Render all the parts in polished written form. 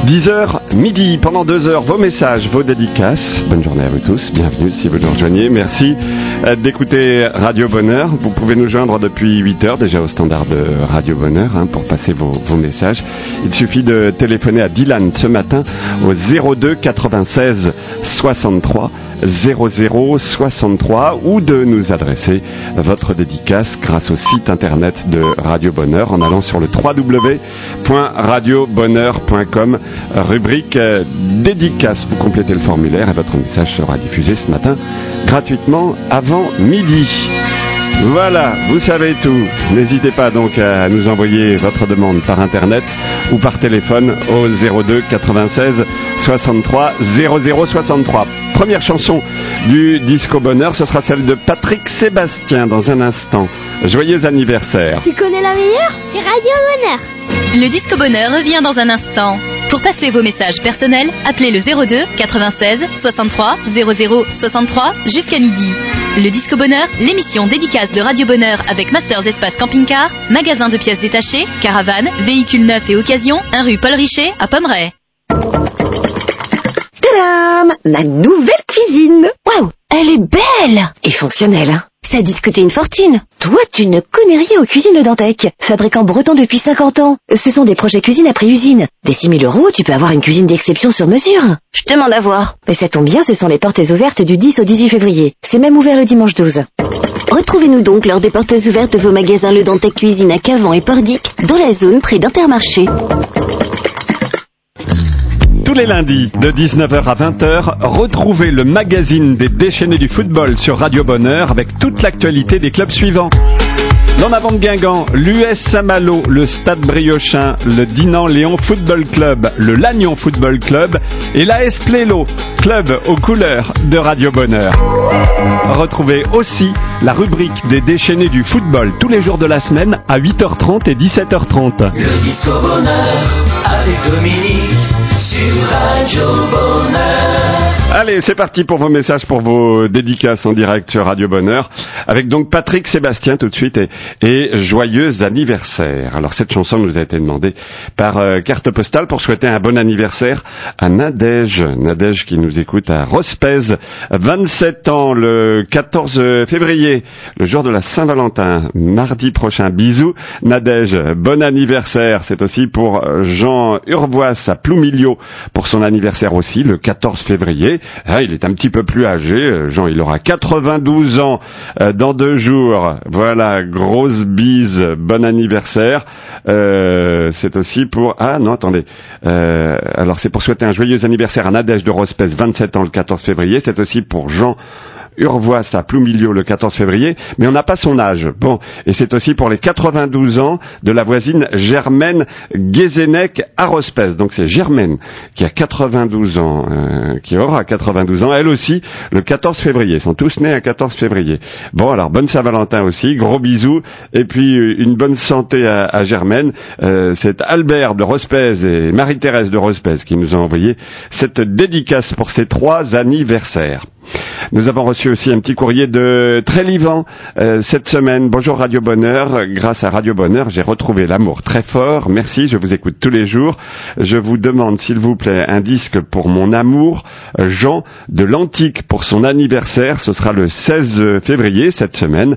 10h, midi, pendant 2 heures, vos messages, vos dédicaces. Bonne journée à vous tous, bienvenue si vous nous rejoignez. Merci d'écouter Radio Bonheur. Vous pouvez nous joindre depuis 8 heures déjà au standard de Radio Bonheur pour passer vos messages. Il suffit de téléphoner à Dylan ce matin au 02 96 63 00 63 ou de nous adresser votre dédicace grâce au site internet de Radio Bonheur en allant sur le www.radiobonheur.com, rubrique dédicace. Vous complétez le formulaire et votre message sera diffusé ce matin gratuitement avant midi. Voilà, vous savez tout. N'hésitez pas donc à nous envoyer votre demande par internet ou par téléphone au 02 96 63 00 63. Première chanson du Disco Bonheur, ce sera celle de Patrick Sébastien dans un instant. Joyeux anniversaire. Tu connais la meilleure ? C'est Radio Bonheur. Le Disco Bonheur revient dans un instant. Pour passer vos messages personnels, appelez le 02 96 63 00 63 jusqu'à midi. Le Disco Bonheur, l'émission dédicace de Radio Bonheur avec Masters Espace Camping-Car, magasin de pièces détachées, caravanes, véhicules neufs et occasions, 1 rue Paul Richet à Pommeraye. Tadam! Ma nouvelle cuisine! Waouh! Elle est belle! Et fonctionnelle, hein? Ça a dû te coûter une fortune. Toi, tu ne connais rien aux cuisines Le Dantec. Fabricant breton depuis 50 ans. Ce sont des projets cuisine après usine. Dès 6 000 €, tu peux avoir une cuisine d'exception sur mesure. Je te demande à voir. Mais ça tombe bien, ce sont les portes ouvertes du 10 au 18 février. C'est même ouvert le dimanche 12. Retrouvez-nous donc lors des portes ouvertes de vos magasins Le Dantec Cuisine à Cavan et Pordic, dans la zone près d'Intermarché. Tous les lundis, de 19h à 20h, retrouvez le magazine des déchaînés du football sur Radio Bonheur avec toute l'actualité des clubs suivants. L'En Avant de Guingamp, l'US Saint-Malo, le Stade Briochin, le Dinan-Léon Football Club, le Lannion Football Club et l'AS Plélo, club aux couleurs de Radio Bonheur. Retrouvez aussi la rubrique des déchaînés du football tous les jours de la semaine à 8h30 et 17h30. Le Disco Bonheur avec Dominique sur Radio Bonheur. Allez, c'est parti pour vos messages, pour vos dédicaces en direct sur Radio Bonheur, avec donc Patrick Sébastien tout de suite et joyeux anniversaire. Alors cette chanson nous a été demandée par carte postale pour souhaiter un bon anniversaire à Nadège qui nous écoute à Rospez, 27 ans, le 14 février, le jour de la Saint-Valentin, mardi prochain. Bisous Nadège, bon anniversaire. C'est aussi pour Jean Urvois à Ploumilio pour son anniversaire aussi, le 14 février. Il est un petit peu plus âgé, Jean, il aura 92 ans dans 2 jours. Voilà, grosse bise, bon anniversaire. C'est aussi pour... alors c'est pour souhaiter un joyeux anniversaire à Nadège de Rospez, 27 ans le 14 février. C'est aussi pour Jean Urvois à Ploumilio le 14 février, mais on n'a pas son âge. Bon, et c'est aussi pour les 92 ans de la voisine Germaine Guézenec à Rospez. Donc c'est Germaine qui a 92 ans, qui aura 92 ans, elle aussi, le 14 février. Ils sont tous nés un 14 février. Bon, alors bonne Saint-Valentin aussi, gros bisous, et puis une bonne santé à Germaine. C'est Albert de Rospez et Marie-Thérèse de Rospez qui nous ont envoyé cette dédicace pour ces 3 anniversaires. Nous avons reçu aussi un petit courrier de Trélivan cette semaine. Bonjour Radio Bonheur. Grâce à Radio Bonheur, j'ai retrouvé l'amour très fort. Merci, je vous écoute tous les jours. Je vous demande, s'il vous plaît, un disque pour mon amour, Jean de l'Antique, pour son anniversaire. Ce sera le 16 février cette semaine.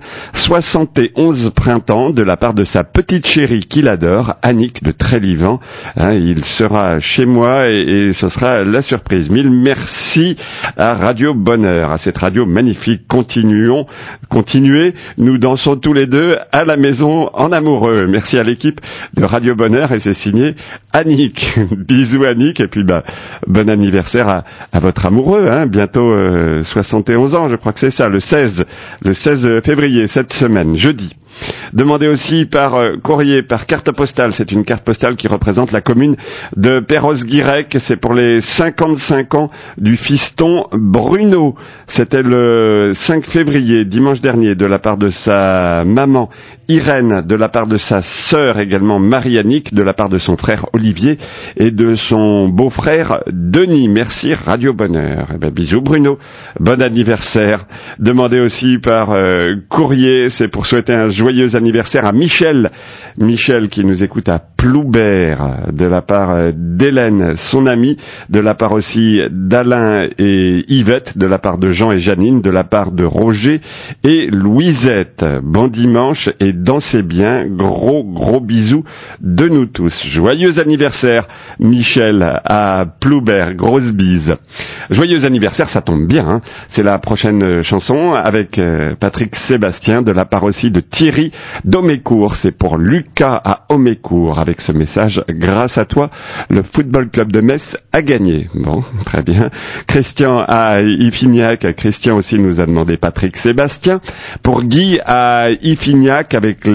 71 printemps de la part de sa petite chérie qu'il adore, Annick de Trélivan. Il sera chez moi et ce sera la surprise. Mille merci à Radio Bonheur, à cette radio magnifique. Continuez, nous dansons tous les deux à la maison en amoureux. Merci à l'équipe de Radio Bonheur et c'est signé Annick. Bisous Annick et puis bon anniversaire à votre amoureux, bientôt 71 ans, je crois que c'est ça, le 16 février cette semaine, jeudi. Demandez aussi par courrier, par carte postale. C'est une carte postale qui représente la commune de Perros-Guirec. C'est pour les 55 ans du fiston Bruno. C'était le 5 février, dimanche dernier, de la part de sa maman Irène, de la part de sa sœur également Marie-Annick, de la part de son frère Olivier et de son beau-frère Denis. Merci Radio Bonheur. Bisous Bruno, bon anniversaire. Demandez aussi par courrier, c'est pour souhaiter un joyeux Joyeux anniversaire à Michel. Michel qui nous écoute à Ploubert, de la part d'Hélène, son amie, de la part aussi d'Alain et Yvette, de la part de Jean et Janine, de la part de Roger et Louisette. Bon dimanche et dansez bien. Gros bisous de nous tous. Joyeux anniversaire Michel à Ploubert. Grosse bise. Joyeux anniversaire, ça tombe bien, hein. C'est la prochaine chanson avec Patrick Sébastien, de la part aussi de Thierry d'Homécourt. C'est pour Lucas à Homécourt, avec ce message: grâce à toi, le football club de Metz a gagné. Bon, très bien. Christian à Iffignac. Christian aussi nous a demandé Patrick Sébastien. Pour Guy à Iffignac, avec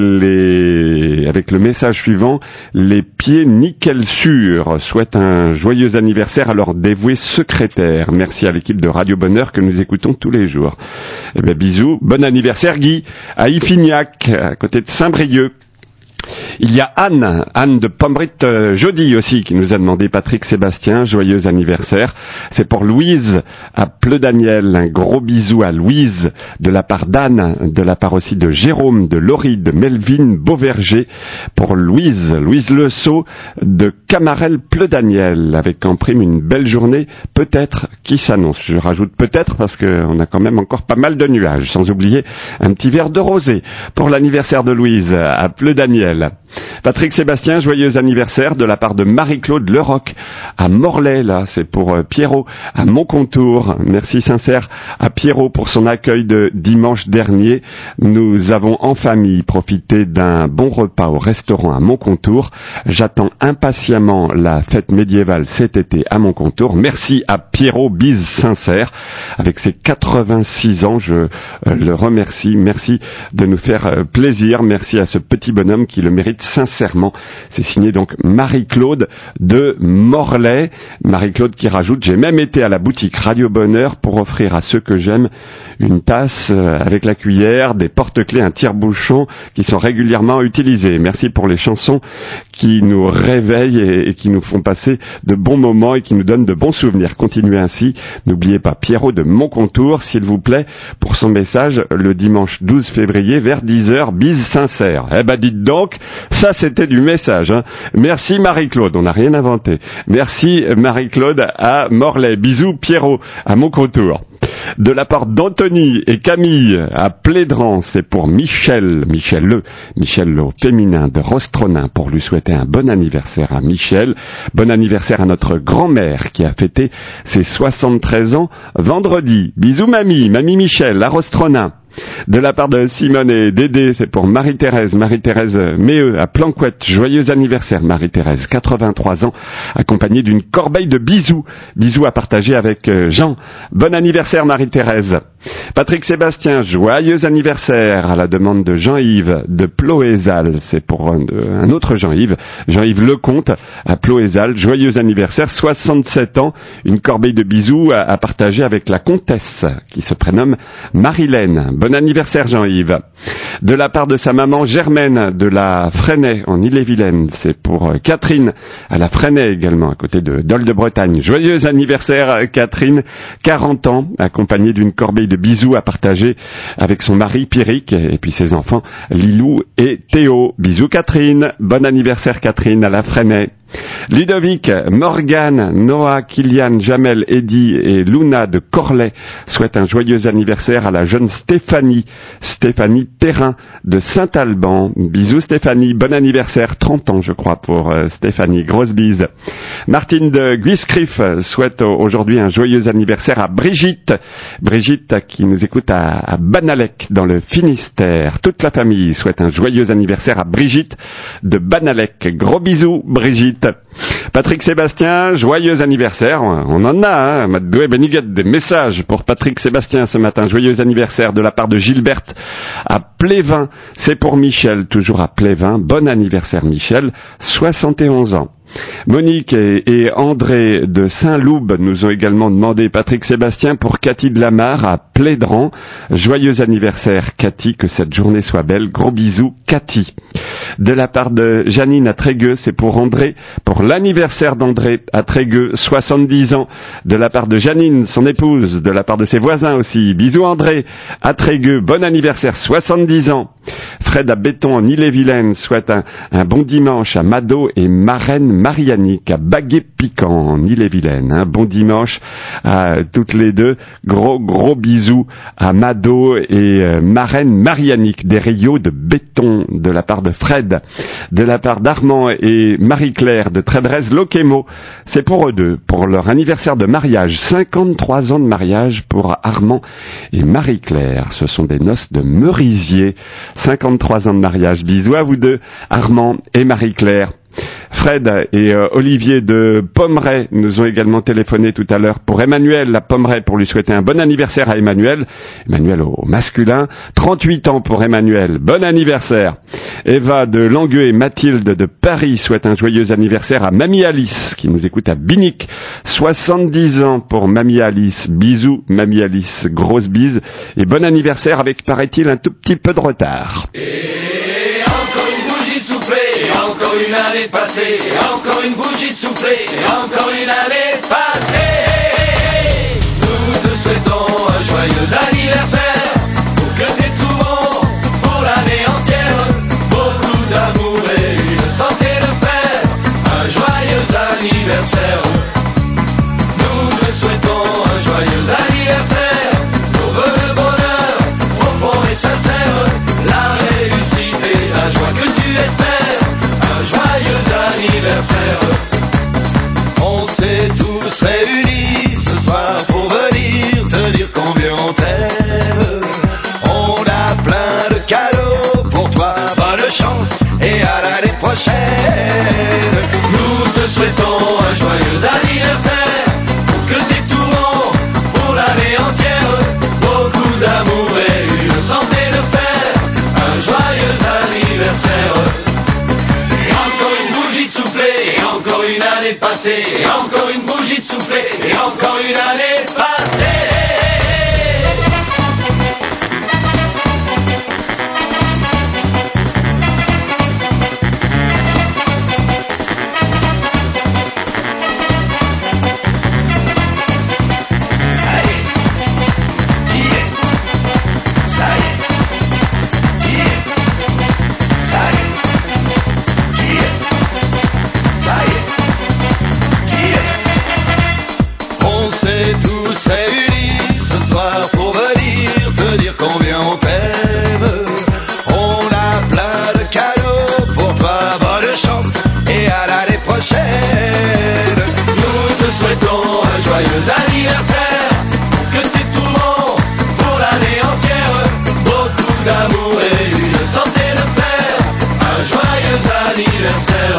le message suivant: les pieds nickel sûrs. Souhaite un joyeux anniversaire à leur dévoué secrétaire. Merci à l'équipe de Radio Bonheur que nous écoutons tous les jours. Eh ben, bisous. Bon anniversaire Guy à Iffignac, à côté de Saint-Brieuc. Il y a Anne de Pombrit-Jody aussi, qui nous a demandé Patrick Sébastien, joyeux anniversaire. C'est pour Louise à Pleu-Daniel. Un gros bisou à Louise, de la part d'Anne, de la part aussi de Jérôme, de Laurie, de Melvin Beauverger. Pour Louise Le Sceau de Camarel Pleu-Daniel, avec en prime une belle journée, peut-être, qui s'annonce. Je rajoute peut-être parce qu'on a quand même encore pas mal de nuages, sans oublier un petit verre de rosé pour l'anniversaire de Louise à Pleu-Daniel. Patrick Sébastien, joyeux anniversaire de la part de Marie-Claude Leroc à Morlaix, là, c'est pour Pierrot à Moncontour. Merci sincère à Pierrot pour son accueil de dimanche dernier. Nous avons en famille profité d'un bon repas au restaurant à Moncontour. J'attends impatiemment la fête médiévale cet été à Moncontour. Merci à Pierrot, bise sincère. Avec ses 86 ans, je le remercie. Merci de nous faire plaisir. Merci à ce petit bonhomme qui le mérite sincèrement. C'est signé donc Marie-Claude de Morlaix. Marie-Claude qui rajoute: j'ai même été à la boutique Radio Bonheur pour offrir à ceux que j'aime une tasse avec la cuillère, des porte-clés, un tire-bouchon qui sont régulièrement utilisés. Merci pour les chansons qui nous réveillent et qui nous font passer de bons moments et qui nous donnent de bons souvenirs. Continuez ainsi. N'oubliez pas Pierrot de Moncontour, s'il vous plaît, pour son message le dimanche 12 février vers 10h, bise sincère. Eh ben dites donc, ça c'était du message, hein. Merci Marie-Claude, on n'a rien inventé. Merci Marie-Claude à Morlaix. Bisous Pierrot à Moncontour. De la part d'Anthony et Camille à Plédran, c'est pour Michel au féminin de Rostronin, pour lui souhaiter un bon anniversaire à Michel. Bon anniversaire à notre grand-mère qui a fêté ses 73 ans vendredi. Bisous mamie Michel à Rostronin. De la part de Simone et Dédé, c'est pour Marie-Thérèse Méheux à Planquette. Joyeux anniversaire Marie-Thérèse, 83 ans, accompagnée d'une corbeille de bisous. Bisous à partager avec Jean. Bon anniversaire Marie-Thérèse. Patrick Sébastien, joyeux anniversaire à la demande de Jean-Yves de Ploézal. C'est pour un autre Jean-Yves Lecomte à Ploézal. Joyeux anniversaire, 67 ans. Une corbeille de bisous à partager avec la comtesse qui se prénomme Marilène. Bon anniversaire Jean-Yves. De la part de sa maman Germaine de la Fresnay en Ille-et-Vilaine, c'est pour Catherine à la Fresnay également, à côté de Dol de Bretagne. Joyeux anniversaire Catherine, 40 ans, accompagnée d'une corbeille de bisous à partager avec son mari Pierrick et puis ses enfants Lilou et Théo. Bisous Catherine, bon anniversaire Catherine à la Fresnay. Ludovic, Morgane, Noah, Kylian, Jamel, Eddy et Luna de Corlay souhaitent un joyeux anniversaire à la jeune Stéphanie Perrin de Saint-Alban. Bisous Stéphanie, bon anniversaire, 30 ans je crois pour Stéphanie, grosse bise. Martine de Guiscriff souhaite aujourd'hui un joyeux anniversaire à Brigitte qui nous écoute à Banalec dans le Finistère. Toute la famille souhaite un joyeux anniversaire à Brigitte de Banalec. Gros bisous Brigitte. Patrick Sébastien, joyeux anniversaire. On en a, hein. Des messages pour Patrick Sébastien ce matin. Joyeux anniversaire de la part de Gilberte à Plévin. C'est pour Michel, toujours à Plévin. Bon anniversaire Michel, 71 ans. Monique et André de Saint-Loube nous ont également demandé Patrick Sébastien pour Cathy de Lamar à Plédran. Joyeux anniversaire Cathy, que cette journée soit belle. Gros bisous Cathy. de la part de Janine à Trégueux, c'est pour André, pour l'anniversaire d'André à Trégueux, 70 ans, de la part de Janine, son épouse, de la part de ses voisins aussi. Bisous André à Trégueux, bon anniversaire, 70 ans. Fred à Béton en Ille-et-Vilaine souhaite un bon dimanche à Mado et Marraine Marianique à Baguet-Piquant en Ille-et-Vilaine. Un bon dimanche à toutes les deux. Gros bisous à Mado et Marraine Marianique des Rios de Béton de la part de Fred. De la part d'Armand et Marie-Claire de Trébrez-Loquemo. C'est pour eux deux, pour leur anniversaire de mariage. 53 ans de mariage pour Armand et Marie-Claire. Ce sont des noces de merisier. 53 ans de mariage. Bisous à vous deux, Armand et Marie-Claire. Fred et Olivier de Pommeraye nous ont également téléphoné tout à l'heure pour Emmanuel à Pommeraye pour lui souhaiter un bon anniversaire à Emmanuel. Emmanuel au masculin. 38 ans pour Emmanuel. Bon anniversaire. Eva de Langueux et Mathilde de Paris souhaitent un joyeux anniversaire à Mamie Alice qui nous écoute à Binic. 70 ans pour Mamie Alice. Bisous Mamie Alice. Grosse bise et bon anniversaire avec, paraît-il, un tout petit peu de retard. Et encore une bougie de soufflé, encore une année passée, encore une bougie de soufflé, encore une année passée. Nous te souhaitons un joyeux anniversaire, pour que tes tourments pour l'année entière, beaucoup d'amour et une santé de fer, un joyeux anniversaire. Nous te souhaitons un joyeux anniversaire, nos vœux de bonheur, profond et sincère, la réussite et la joie que tu espères, un joyeux anniversaire. On s'est tous réunis ce soir pour venir te dire combien on t'aime. On a plein de cadeaux pour toi, bonne chance et à l'année prochaine. Nous te souhaitons un joyeux anniversaire, pour que tes tourments pour l'année entière, beaucoup d'amour et une santé de fer, un joyeux anniversaire. Et encore une bougie de soufflé, et encore une année passée, et encore une bougie de soufflé, et encore une année passée. On s'est tous réunis ce soir pour venir te dire combien on t'aime. On a plein de cadeaux pour toi, bonne chance et à l'année prochaine. Nous te souhaitons un joyeux anniversaire, que tes tourments pour l'année entière, beaucoup d'amour et une santé de fer, un joyeux anniversaire.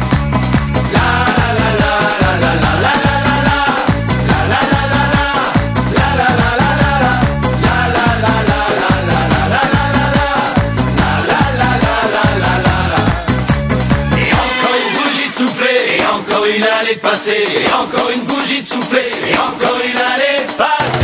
Et encore une bougie de soufflé, et encore une année passée, et encore une bougie de soufflé, et encore une année passée.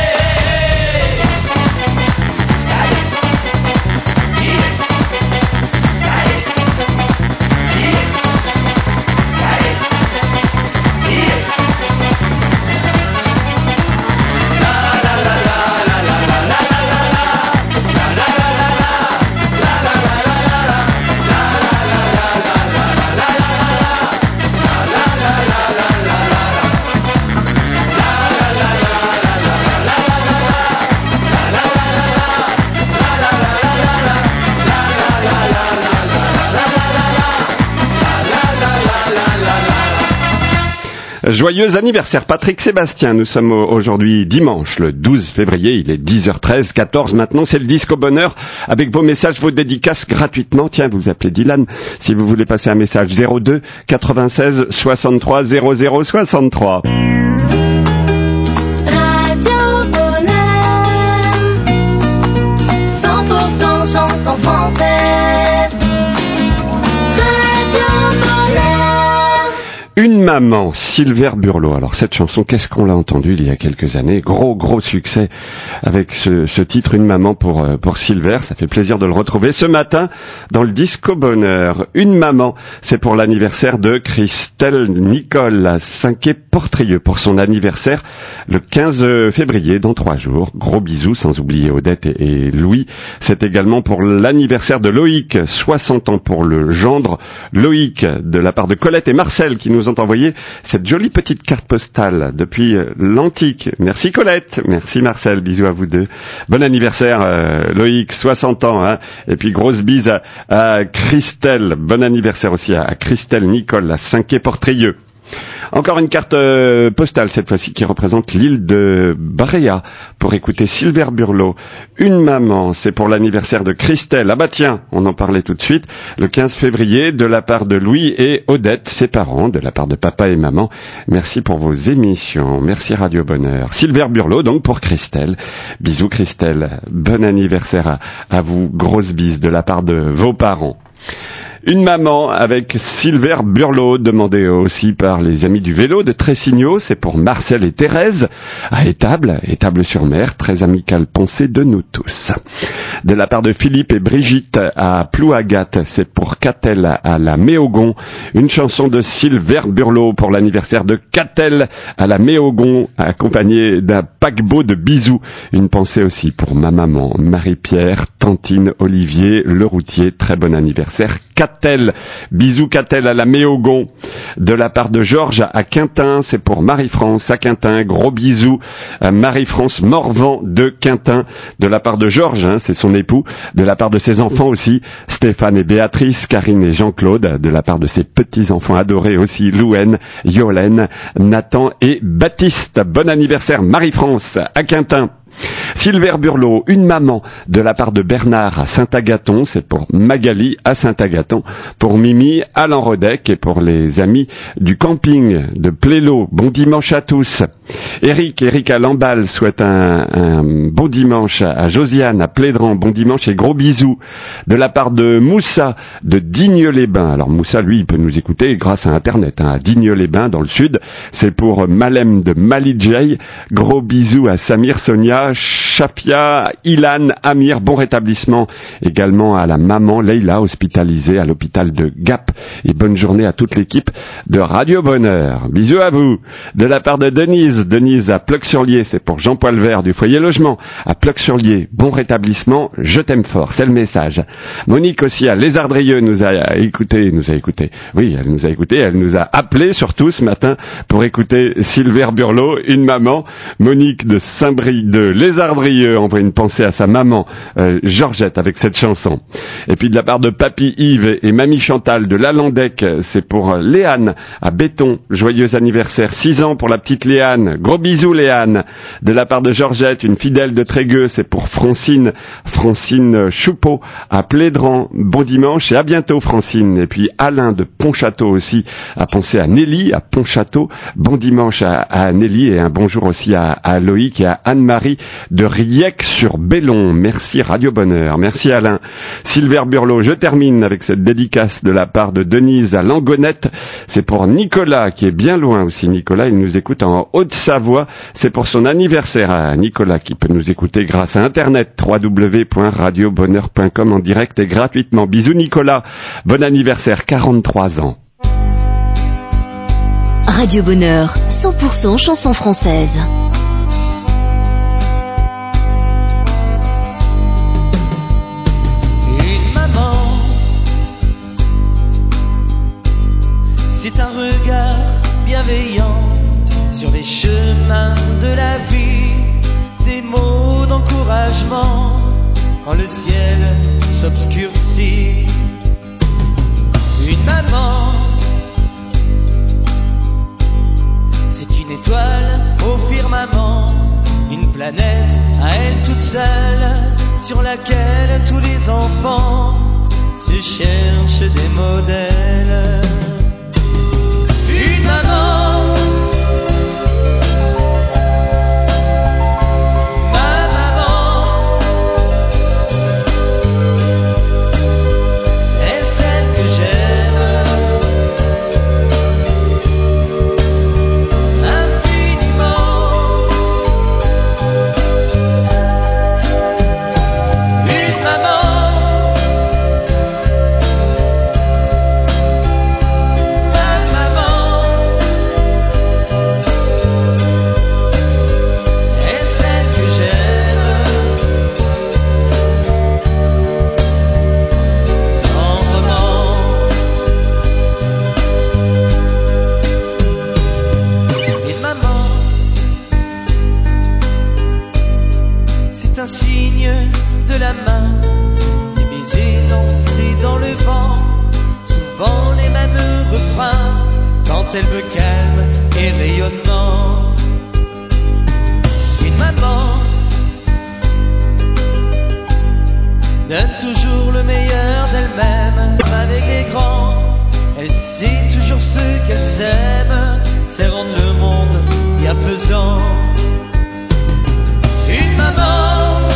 Joyeux anniversaire Patrick Sébastien, nous sommes aujourd'hui dimanche le 12 février, il est 10h13, 14 maintenant, c'est le Disco Bonheur avec vos messages, vos dédicaces gratuitement. Tiens, vous appelez Dylan si vous voulez passer un message 02 96 63 00 63. Une Une maman, Sylver Burlot. Alors cette chanson, qu'est-ce qu'on l'a entendue il y a quelques années? Gros succès avec ce titre, Une maman pour Sylver. Ça fait plaisir de le retrouver ce matin dans le Disco Bonheur. Une maman, c'est pour l'anniversaire de Christelle Nicole à Saint-Quay-Portrieux pour son anniversaire le 15 février, dans 3 jours. Gros bisous, sans oublier Odette et Louis. C'est également pour l'anniversaire de Loïc, 60 ans pour le gendre Loïc, de la part de Colette et Marcel qui nous ont envoyé cette jolie petite carte postale depuis l'Antique. Merci Colette, merci Marcel, bisous à vous deux. Bon anniversaire Loïc, 60 ans, hein. Et puis grosse bise à Christelle, bon anniversaire aussi à Christelle Nicole à Saint-Quay-Portrieux. Encore une carte postale cette fois-ci qui représente l'île de Bréa pour écouter Sylver Burlot. Une maman, c'est pour l'anniversaire de Christelle. Ah bah tiens, on en parlait tout de suite. Le 15 février, de la part de Louis et Odette, ses parents, de la part de papa et maman. Merci pour vos émissions. Merci Radio Bonheur. Sylver Burlot donc pour Christelle. Bisous Christelle. Bon anniversaire à vous. Grosse bise de la part de vos parents. Une maman avec Sylver Burlot, demandé aussi par les amis du vélo de Tressigno, c'est pour Marcel et Thérèse, à Étable-sur-Mer, très amicale pensée de nous tous. De la part de Philippe et Brigitte à Plouagat, c'est pour Catel à la Méogon, une chanson de Sylver Burlot pour l'anniversaire de Catel à la Méogon, accompagnée d'un paquebot de bisous. Une pensée aussi pour ma maman, Marie-Pierre, Tantine, Olivier, le routier, très bon anniversaire. Catel, bisous Catel à la Méogon. De la part de Georges à Quintin, c'est pour Marie-France à Quintin, gros bisous à Marie-France Morvan de Quintin. De la part de Georges, c'est son époux. De la part de ses enfants aussi, Stéphane et Béatrice, Karine et Jean-Claude. De la part de ses petits-enfants adorés aussi, Louane, Yolène, Nathan et Baptiste. Bon anniversaire Marie-France à Quintin. Sylver Burlot, une maman, de la part de Bernard à Saint-Agathon, c'est pour Magali à Saint-Agathon, pour Mimi à Lanrodec et pour les amis du camping de Plélo. Bon dimanche à tous. Eric à Lamballe souhaite un bon dimanche à Josiane à Plédran, bon dimanche et gros bisous. De la part de Moussa de Digne-les-Bains. Alors Moussa, lui, il peut nous écouter grâce à Internet, à Digne-les-Bains dans le sud. C'est pour Malem de Malijay. Gros bisous à Samir, Sonia, Shafia, Ilan, Amir, bon rétablissement également à la maman Leïla, hospitalisée à l'hôpital de Gap. Et bonne journée à toute l'équipe de Radio Bonheur. Bisous à vous. De la part de Denise à Pleuc-sur-Lier, c'est pour Jean-Paul Vert du foyer logement. À Pleuc-sur-Lier, bon rétablissement, je t'aime fort, c'est le message. Monique aussi à Lézardrieux nous a écouté. Oui, elle nous a écouté, elle nous a appelé surtout ce matin pour écouter Sylver Burlot, une maman. Monique de Saint-Brie de Lézardrieux envoie une pensée à sa maman Georgette avec cette chanson. Et puis de la part de Papy Yves et Mamie Chantal de Lalandec, c'est pour Léane à Béton. Joyeux anniversaire, 6 ans pour la petite Léane. Gros bisous Léane. De la part de Georgette, une fidèle de Trégueux, c'est pour Francine Choupeau à Plédran. Bon dimanche et à bientôt Francine. Et puis Alain de Pontchâteau aussi a pensé à Nelly à Pontchâteau. Bon dimanche à Nelly et un bonjour aussi à Loïc et à Anne-Marie de Riec-sur-Bellon. Merci Radio Bonheur. Merci Alain. Sylver Burlot, je termine avec cette dédicace de la part de Denise à Langonette. C'est pour Nicolas qui est bien loin aussi. Nicolas, il nous écoute en Haute-Savoie. C'est pour son anniversaire à Nicolas qui peut nous écouter grâce à Internet www.radiobonheur.com en direct et gratuitement. Bisous Nicolas. Bon anniversaire, 43 ans. Radio Bonheur, 100% chansons françaises. C'est un regard bienveillant sur les chemins de la vie, des mots d'encouragement quand le ciel s'obscurcit. Une maman, c'est une étoile au firmament, une planète à elle toute seule, sur laquelle tous les enfants se cherchent des modèles. Une maman, ma maman, est celle que j'aime. calme et rayonnement. Une maman donne toujours le meilleur d'elle-même. Avec les grands, elle sait toujours ce qu'elles aiment. C'est rendre le monde bienfaisant. Une maman,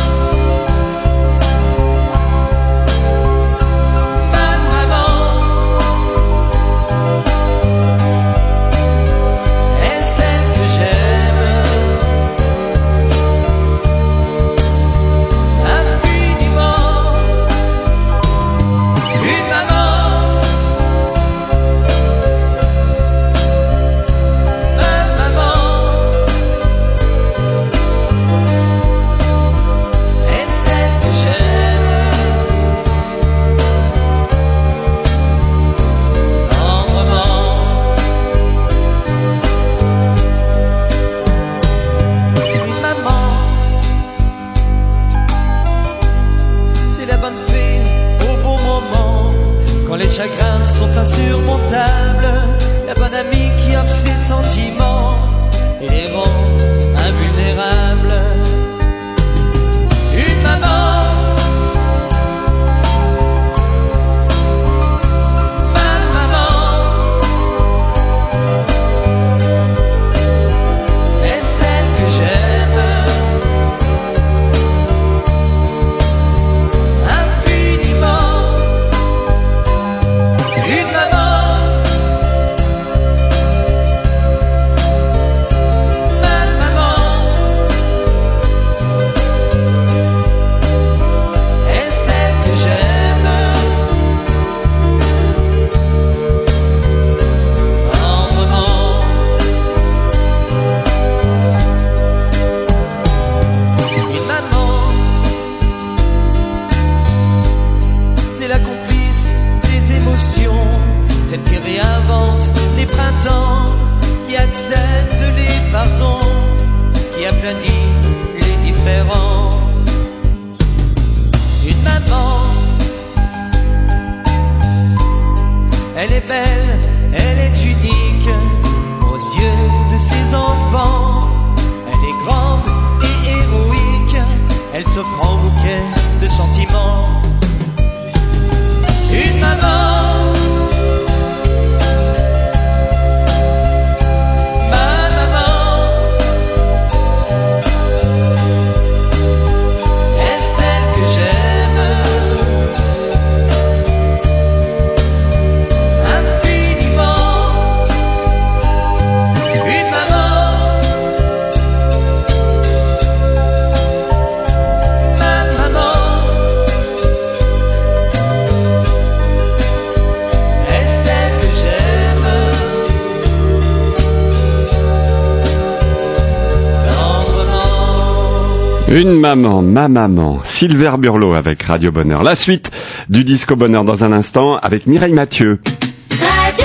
Une maman, ma maman, Silver Burlot avec Radio Bonheur. La suite du Disco Bonheur dans un instant avec Mireille Mathieu. Radio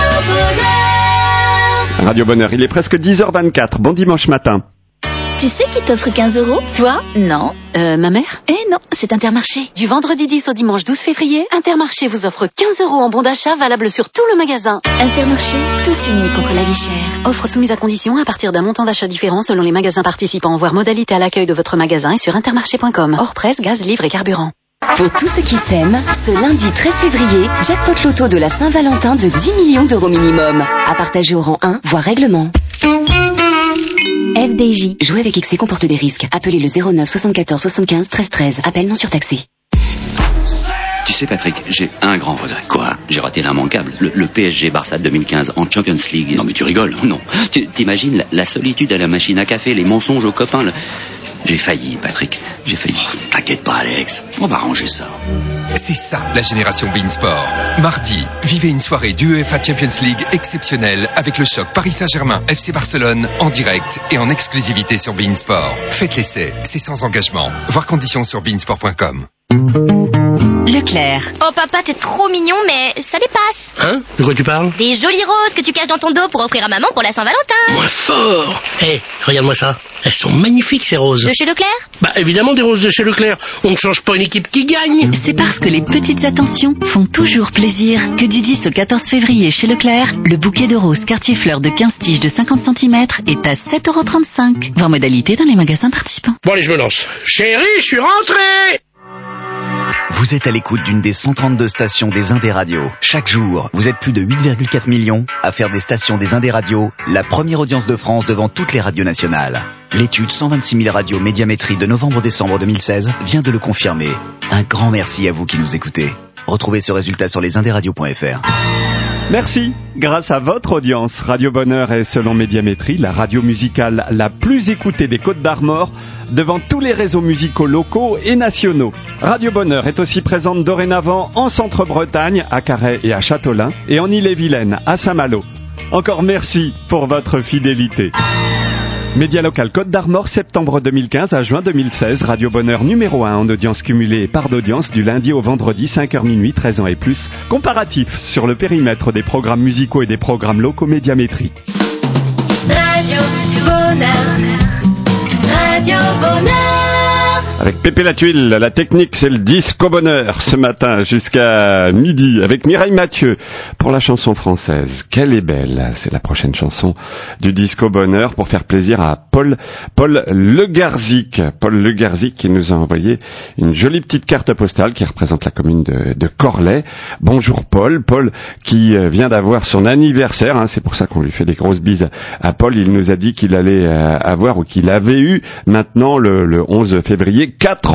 Bonheur. Radio Bonheur, il est presque 10h24. Bon dimanche matin. Tu sais qui t'offre 15 €? Toi? Non. Ma mère? Eh non, c'est Intermarché. Du vendredi 10 au dimanche 12 février, Intermarché vous offre 15 € en bon d'achat valable sur tout le magasin. Intermarché, tous unis contre la vie chère. Offre soumise à condition à partir d'un montant d'achat différent selon les magasins participants. Voir modalité à l'accueil de votre magasin et sur intermarché.com. Hors presse, gaz, livre et carburant. Pour tous ceux qui s'aiment, ce lundi 13 février, jackpot loto de la Saint-Valentin de 10 millions d'euros minimum. À partager au rang 1, voire règlement. FDJ. Jouer avec XC comporte des risques. Appelez le 09 74 75 13 13. Appel non surtaxé. Tu sais Patrick, j'ai un grand regret. Quoi? J'ai raté l'immanquable, le PSG Barça 2015 en Champions League. Non mais tu rigoles. Non. T'imagines la solitude à la machine à café, les mensonges aux copains. J'ai failli, Patrick. J'ai failli. Oh, t'inquiète pas, Alex. On va ranger ça. C'est ça, la génération beIN Sport. Mardi, vivez une soirée d'UEFA Champions League exceptionnelle avec le choc Paris Saint-Germain FC Barcelone en direct et en exclusivité sur beIN Sport. Faites l'essai, c'est sans engagement. Voir conditions sur beINsport.com. Leclerc. Oh papa, t'es trop mignon, mais ça dépasse. Hein? De quoi tu parles? Des jolies roses que tu caches dans ton dos pour offrir à maman pour la Saint-Valentin. Moins fort. Hé, regarde-moi ça. Elles sont magnifiques, ces roses. De chez Leclerc? Bah évidemment des roses de chez Leclerc. On ne change pas une équipe qui gagne. C'est parce que les petites attentions font toujours plaisir que du 10 au 14 février chez Leclerc, le bouquet de roses quartier fleurs de 15 tiges de 50 cm est à 7,35 €. Voir modalité dans les magasins participants. Bon allez, je me lance. Chérie, je suis rentré. Vous êtes à l'écoute d'une des 132 stations des Indés Radio. Chaque jour, vous êtes plus de 8,4 millions à faire des stations des Indés Radio la première audience de France devant toutes les radios nationales. L'étude 126 000 radios médiamétrie de novembre-décembre 2016 vient de le confirmer. Un grand merci à vous qui nous écoutez. Retrouvez ce résultat sur lesindéradio.fr. Merci. Grâce à votre audience, Radio Bonheur est, selon Médiamétrie, la radio musicale la plus écoutée des Côtes-d'Armor devant tous les réseaux musicaux locaux et nationaux. Radio Bonheur est aussi présente dorénavant en Centre-Bretagne, à Carhaix et à Châteaulin, et en Ille-et-Vilaine, à Saint-Malo. Encore merci pour votre fidélité. Média local Côte d'Armor, septembre 2015 à juin 2016, Radio Bonheur numéro 1 en audience cumulée et part d'audience du lundi au vendredi, 5h minuit, 13 ans et plus. Comparatif sur le périmètre des programmes musicaux et des programmes locaux Médiamétrie. Radio Bonheur, Radio Bonheur. Avec Pépé la Tuile, la technique c'est le disco bonheur ce matin jusqu'à midi avec Mireille Mathieu pour la chanson française. Qu'elle est belle, c'est la prochaine chanson du disco bonheur pour faire plaisir à Paul Le Garzic. Paul Le Garzic qui nous a envoyé une jolie petite carte postale qui représente la commune de Corlay. Bonjour Paul qui vient d'avoir son anniversaire, c'est pour ça qu'on lui fait des grosses bises à Paul. Il nous a dit qu'il allait avoir ou qu'il avait eu maintenant le 11 février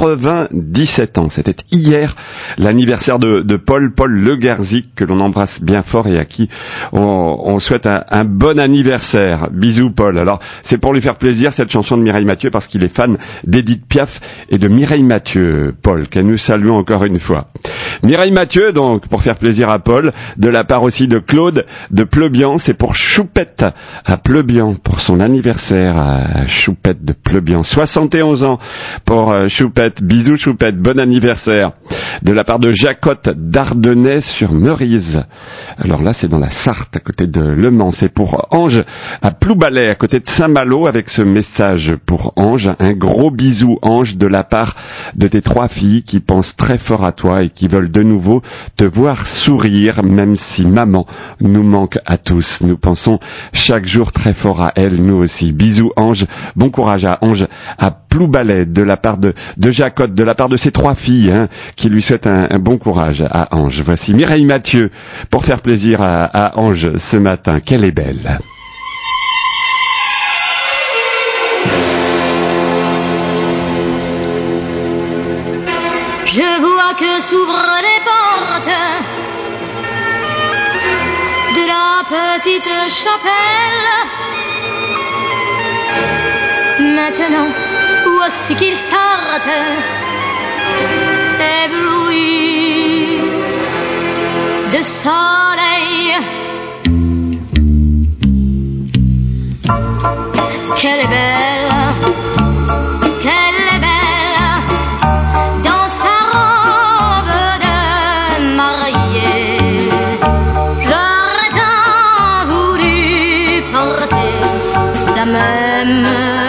97 ans. C'était hier l'anniversaire de Paul Le Garzic que l'on embrasse bien fort et à qui on souhaite un bon anniversaire. Bisous Paul. Alors c'est pour lui faire plaisir cette chanson de Mireille Mathieu parce qu'il est fan d'Edith Piaf et de Mireille Mathieu, Paul, que nous saluons encore une fois. Mireille Mathieu donc pour faire plaisir à Paul, de la part aussi de Claude de Pleubian, c'est pour Choupette à Pleubian pour son anniversaire à Choupette de Pleubian, 71 ans pour Choupette, bisous Choupette, bon anniversaire. De la part de Jacotte d'Ardenay sur Meurize. Alors là c'est dans la Sarthe à côté de Le Mans, c'est pour Ange à Ploubalay à côté de Saint-Malo avec ce message pour Ange, un gros bisou Ange de la part de tes 3 filles qui pensent très fort à toi et qui veulent de nouveau te voir sourire même si maman nous manque à tous. Nous pensons chaque jour très fort à elle, nous aussi. Bisous Ange, bon courage à Ange à Ploubalay de la part de Jacotte, de la part de ses 3 filles qui lui souhaitent un bon courage à Ange. Voici Mireille Mathieu pour faire plaisir à Ange ce matin. Qu'elle est belle. Je vois que s'ouvrent les portes de la petite chapelle. Maintenant, voici qu'ils sortent, éblouis de soleil. Qu'elle est belle, qu'elle est belle, dans sa robe de mariée. J'aurais tant voulu porter la même.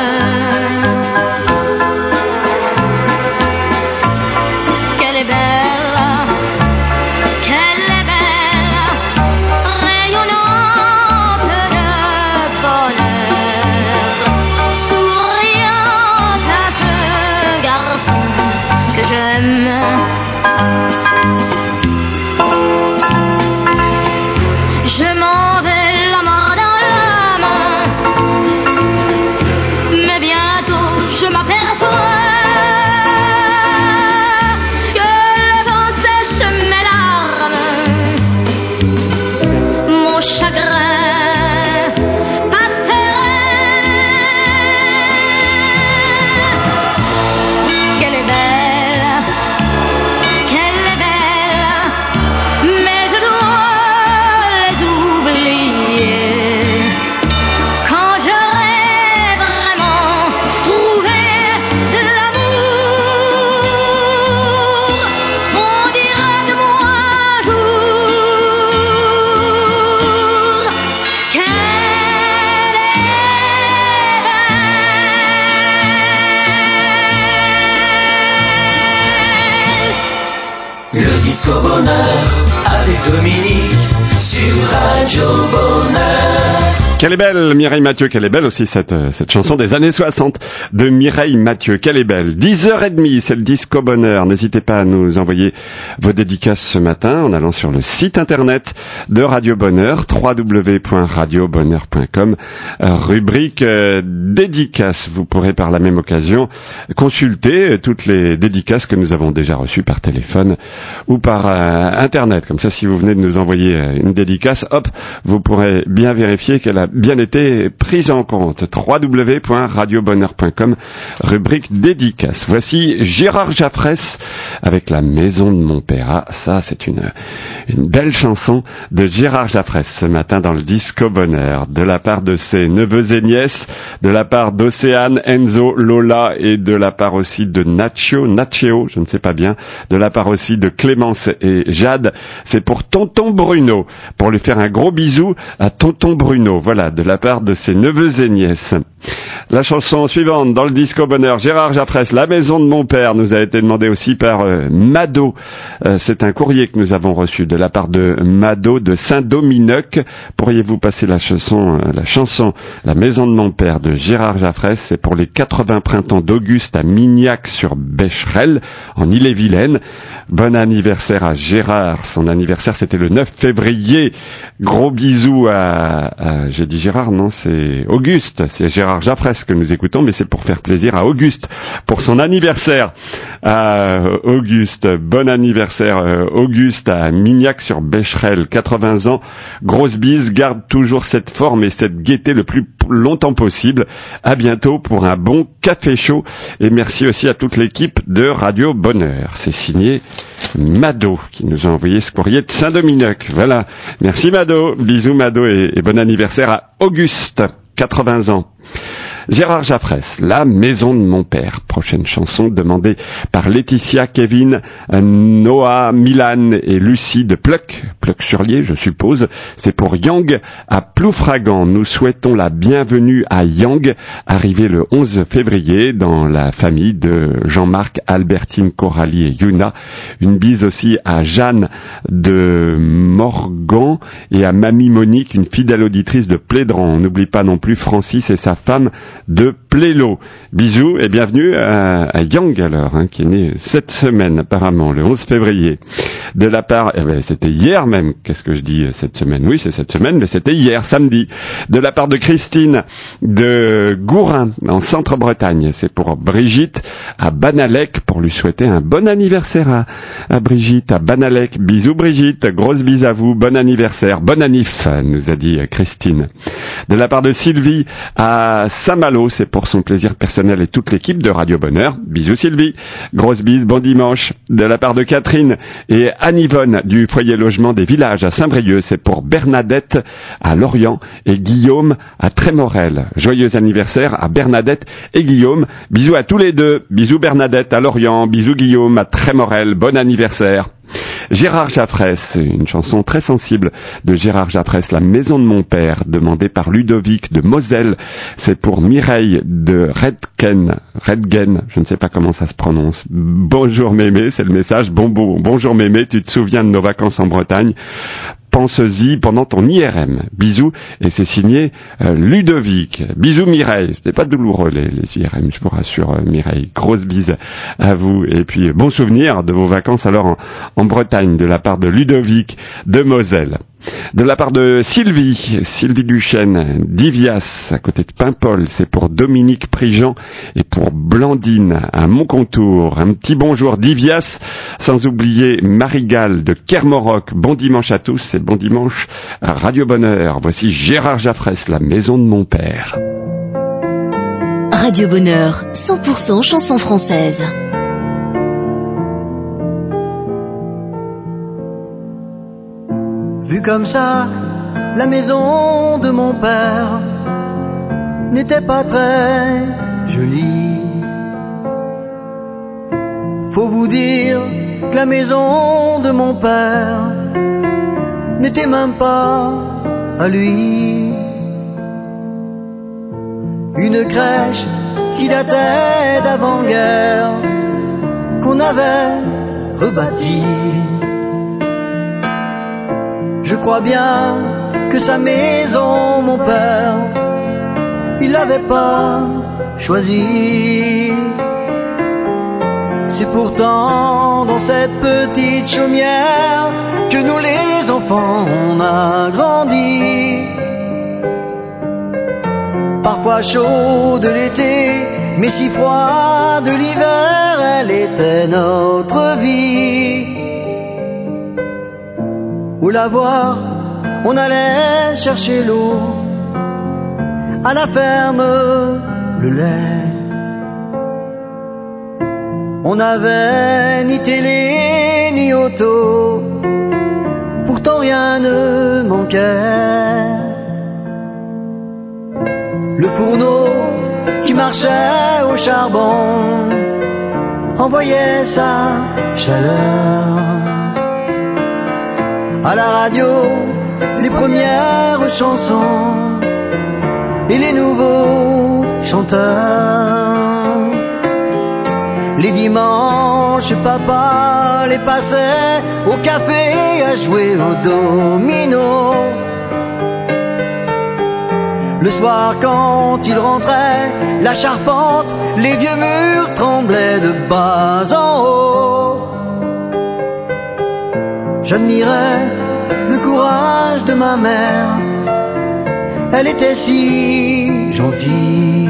Qu'elle est belle, rayonnante de bonheur, souriante Disco Bonheur avec Dominique sur Radio Bonheur. Quelle est belle, Mireille Mathieu, quelle est belle aussi cette chanson des années 60 de Mireille Mathieu, quelle est belle. 10h30, c'est le Disco Bonheur. N'hésitez pas à nous envoyer vos dédicaces ce matin en allant sur le site internet de Radio Bonheur, www.radiobonheur.com, rubrique dédicaces. Vous pourrez par la même occasion consulter toutes les dédicaces que nous avons déjà reçues par téléphone ou par internet. Comme ça, si vous venez de nous envoyer une dédicace, hop, vous pourrez bien vérifier qu'elle a bien été prise en compte. www.radiobonheur.com, rubrique dédicace. Voici Gérard Jaffrès avec La maison de mon père. Ah, ça c'est une belle chanson de Gérard Jaffrès ce matin dans le Disco Bonheur, de la part de ses neveux et nièces, de la part d'Océane, Enzo, Lola et de la part aussi de Nacho, je ne sais pas bien, de la part aussi de Clémence et Jade. C'est pour Tonton Bruno, pour lui faire un gros bisou à Tonton Bruno. Voilà, de la part de ses neveux et nièces. La chanson suivante dans le Disco Bonheur, Gérard Jaffrès, La maison de mon père, nous a été demandé aussi par Mado. C'est un courrier que nous avons reçu de la part de Mado de Saint-Dominoc. Pourriez-vous passer la chanson La maison de mon père de Gérard Jaffrès? C'est pour les 80 printemps d'Auguste à Mignac-sur-Becherel, en Ille-et-Vilaine. Bon anniversaire à Gérard. Son anniversaire, c'était le 9 février. Gros bisous à j'ai dit Gérard, non, c'est Auguste. C'est Gérard Jaffrès que nous écoutons, mais c'est pour faire plaisir à Auguste pour son anniversaire. Auguste, bon anniversaire Auguste à Mignac-sur-Becherel, 80 ans. Grosse bise, garde toujours cette forme et cette gaieté le plus longtemps possible. À bientôt pour un bon café chaud et merci aussi à toute l'équipe de Radio Bonheur. C'est signé Mado qui nous a envoyé ce courrier de Saint-Dominoc. Voilà. Merci Mado. Bisous Mado et bon anniversaire à Auguste, 80 ans. Gérard Jaffrès, La maison de mon père. Prochaine chanson demandée par Laetitia, Kevin, Noah, Milan et Lucie de Pluck-sur-Lier, je suppose. C'est pour Yang à Ploufragan. Nous souhaitons la bienvenue à Yang, arrivé le 11 février dans la famille de Jean-Marc, Albertine, Coralie et Yuna. Une bise aussi à Jeanne de Morgan et à Mamie Monique, une fidèle auditrice de Plédran. On n'oublie pas non plus Francis et sa femme de Plélo. Bisous et bienvenue à Yang alors, qui est né cette semaine apparemment, le 11 février. De la part, c'était hier même, qu'est-ce que je dis cette semaine? Oui, c'est cette semaine, mais c'était hier, samedi. De la part de Christine de Gourin, en Centre-Bretagne. C'est pour Brigitte à Banalec, pour lui souhaiter un bon anniversaire à Brigitte, à Banalec. Bisous Brigitte, grosse bise à vous, bon anniversaire, bon anniv, nous a dit Christine. De la part de Sylvie à Saint-Malo, c'est pour son plaisir personnel et toute l'équipe de Radio Bonheur. Bisous Sylvie, grosse bise, bon dimanche. De la part de Catherine et Anne-Yvonne du foyer logement des villages à Saint-Brieuc, c'est pour Bernadette à Lorient et Guillaume à Trémorel. Joyeux anniversaire à Bernadette et Guillaume. Bisous à tous les deux. Bisous Bernadette à Lorient, bisous Guillaume à Trémorel. Bon anniversaire. Gérard Jaffrès, une chanson très sensible de Gérard Jaffrès, La maison de mon père, demandée par Ludovic de Moselle. C'est pour Mireille de Redgen, je ne sais pas comment ça se prononce. Bonjour mémé, c'est le message. Bonjour mémé, tu te souviens de nos vacances en Bretagne? Pense-y pendant ton IRM. Bisous, et c'est signé Ludovic. Bisous Mireille. C'est pas douloureux les IRM, je vous rassure Mireille. Grosse bise à vous. Et puis bon souvenir de vos vacances alors en Bretagne, de la part de Ludovic de Moselle. De la part de Sylvie Duchesne, d'Ivias, à côté de Paimpol, c'est pour Dominique Prigent et pour Blandine à Montcontour. Un petit bonjour d'Ivias, sans oublier Marigal de Kermoroc. Bon dimanche à tous et bon dimanche à Radio Bonheur. Voici Gérard Jaffrès, La maison de mon père. Radio Bonheur, 100% chansons françaises. Vu comme ça, la maison de mon père n'était pas très jolie. Faut vous dire que la maison de mon père n'était même pas à lui. Une crèche qui datait d'avant-guerre qu'on avait rebâtie. Je crois bien que sa maison, mon père, il l'avait pas choisi. C'est pourtant dans cette petite chaumière que nous les enfants on a grandi. Parfois chaud de l'été, mais si froid de l'hiver, elle était notre vie. Au lavoir, on allait chercher l'eau, à la ferme, le lait. On n'avait ni télé ni auto, pourtant rien ne manquait. Le fourneau qui marchait au charbon envoyait sa chaleur. À la radio, les premières chansons et les nouveaux chanteurs. Les dimanches, papa les passait au café à jouer au domino. Le soir quand il rentrait, la charpente, les vieux murs tremblaient de bas en haut. J'admirais le courage de ma mère, elle était si gentille.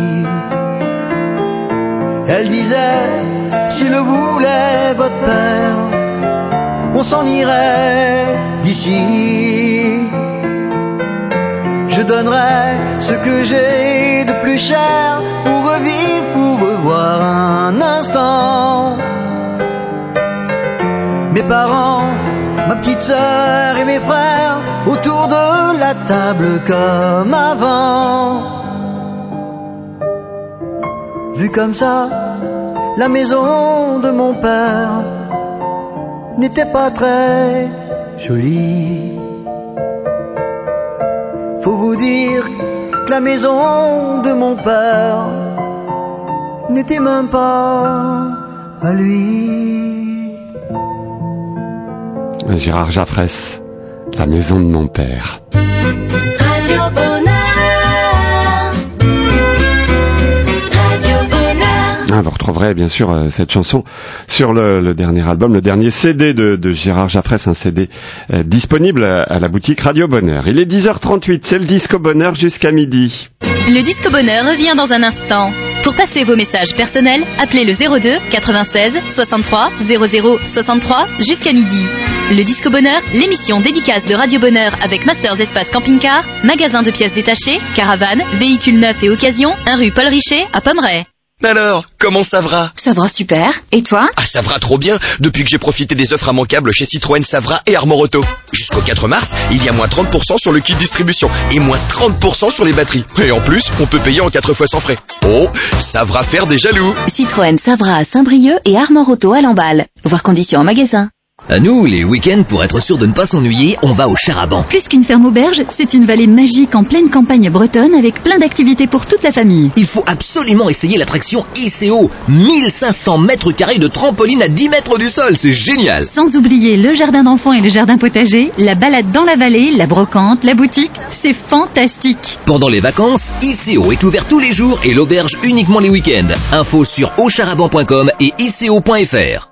Elle disait, s'il le voulait votre père, on s'en irait d'ici. Je donnerais ce que j'ai de plus cher pour revivre, pour revoir un instant mes parents, ma petite sœur et mes frères autour de la table comme avant. Vu comme ça, la maison de mon père n'était pas très jolie. Faut vous dire que la maison de mon père n'était même pas à lui. Gérard Jaffresse, la maison de mon père. Radio Bonheur. Radio Bonheur. Vous retrouverez bien sûr cette chanson sur le dernier album, le dernier CD de Gérard Jaffresse, un CD disponible à la boutique Radio Bonheur. Il est 10h38, c'est le Disco Bonheur jusqu'à midi. Le Disco Bonheur revient dans un instant. Pour passer vos messages personnels, appelez le 02 96 63 00 63 jusqu'à midi. Le Disco Bonheur, l'émission dédicace de Radio Bonheur avec Masters Espace Camping-Car, magasin de pièces détachées, caravanes, véhicules neufs et occasions, 1 rue Paul Richet à Pommerais. Alors, comment ça va? Savra super. Et toi? Ah, ça va trop bien, depuis que j'ai profité des offres immanquables chez Citroën, Savra et Armor Auto. Jusqu'au 4 mars, il y a moins 30% sur le kit distribution et moins 30% sur les batteries. Et en plus, on peut payer en 4 fois sans frais. Oh, Savra faire des jaloux. Citroën Savra à Saint-Brieuc et Armor Auto à Lamballe. Voir conditions en magasin. À nous, les week-ends, pour être sûr de ne pas s'ennuyer, on va au Charaban. Plus qu'une ferme auberge, c'est une vallée magique en pleine campagne bretonne avec plein d'activités pour toute la famille. Il faut absolument essayer l'attraction ICO. 1500 mètres carrés de trampoline à 10 mètres du sol, c'est génial. Sans oublier le jardin d'enfants et le jardin potager, la balade dans la vallée, la brocante, la boutique, c'est fantastique. Pendant les vacances, ICO est ouvert tous les jours et l'auberge uniquement les week-ends. Info sur aucharaban.com et ico.fr.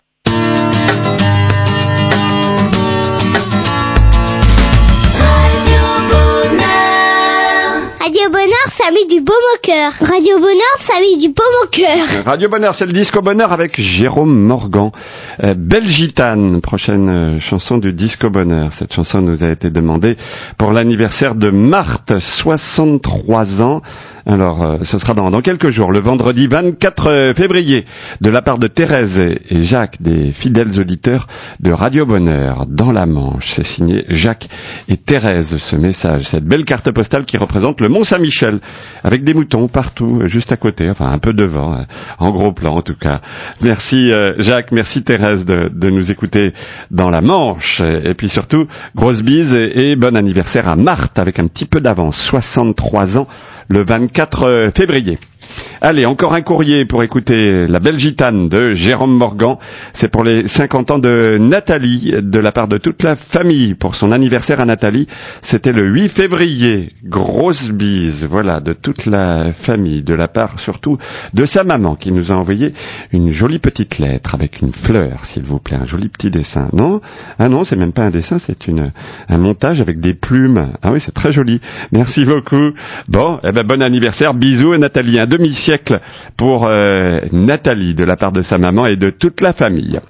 Radio Bonheur, ça met du baume au cœur. Radio Bonheur, ça met du baume au cœur. Radio Bonheur, c'est le Disco Bonheur avec Jérôme Morgan. Belle Gitane, prochaine chanson du Disco Bonheur. Cette chanson nous a été demandée pour l'anniversaire de Marthe, 63 ans. Alors, ce sera dans quelques jours, le vendredi 24 février, de la part de Thérèse et Jacques, des fidèles auditeurs de Radio Bonheur, dans la Manche. C'est signé Jacques et Thérèse, ce message, cette belle carte postale qui représente le Mont-Saint-Michel, avec des moutons partout, juste à côté, enfin un peu devant, en gros plan en tout cas. Merci Jacques, merci Thérèse de nous écouter dans la Manche. Et puis surtout, grosse bise et bon anniversaire à Marthe, avec un petit peu d'avance, 63 ans. Le 24 février. Allez, encore un courrier pour écouter La Belle Gitane de Jérôme Morgan. C'est pour les 50 ans de Nathalie, de la part de toute la famille. Pour son anniversaire à Nathalie, c'était le 8 février. Grosse bise, voilà, de toute la famille, de la part surtout de sa maman qui nous a envoyé une jolie petite lettre avec une fleur, s'il vous plaît, un joli petit dessin. Non? Ah non, c'est même pas un dessin, c'est un montage avec des plumes. Ah oui, c'est très joli. Merci beaucoup. Bon, eh ben, bon anniversaire, bisous à Nathalie. Un demi-siècle pour Nathalie de la part de sa maman et de toute la famille.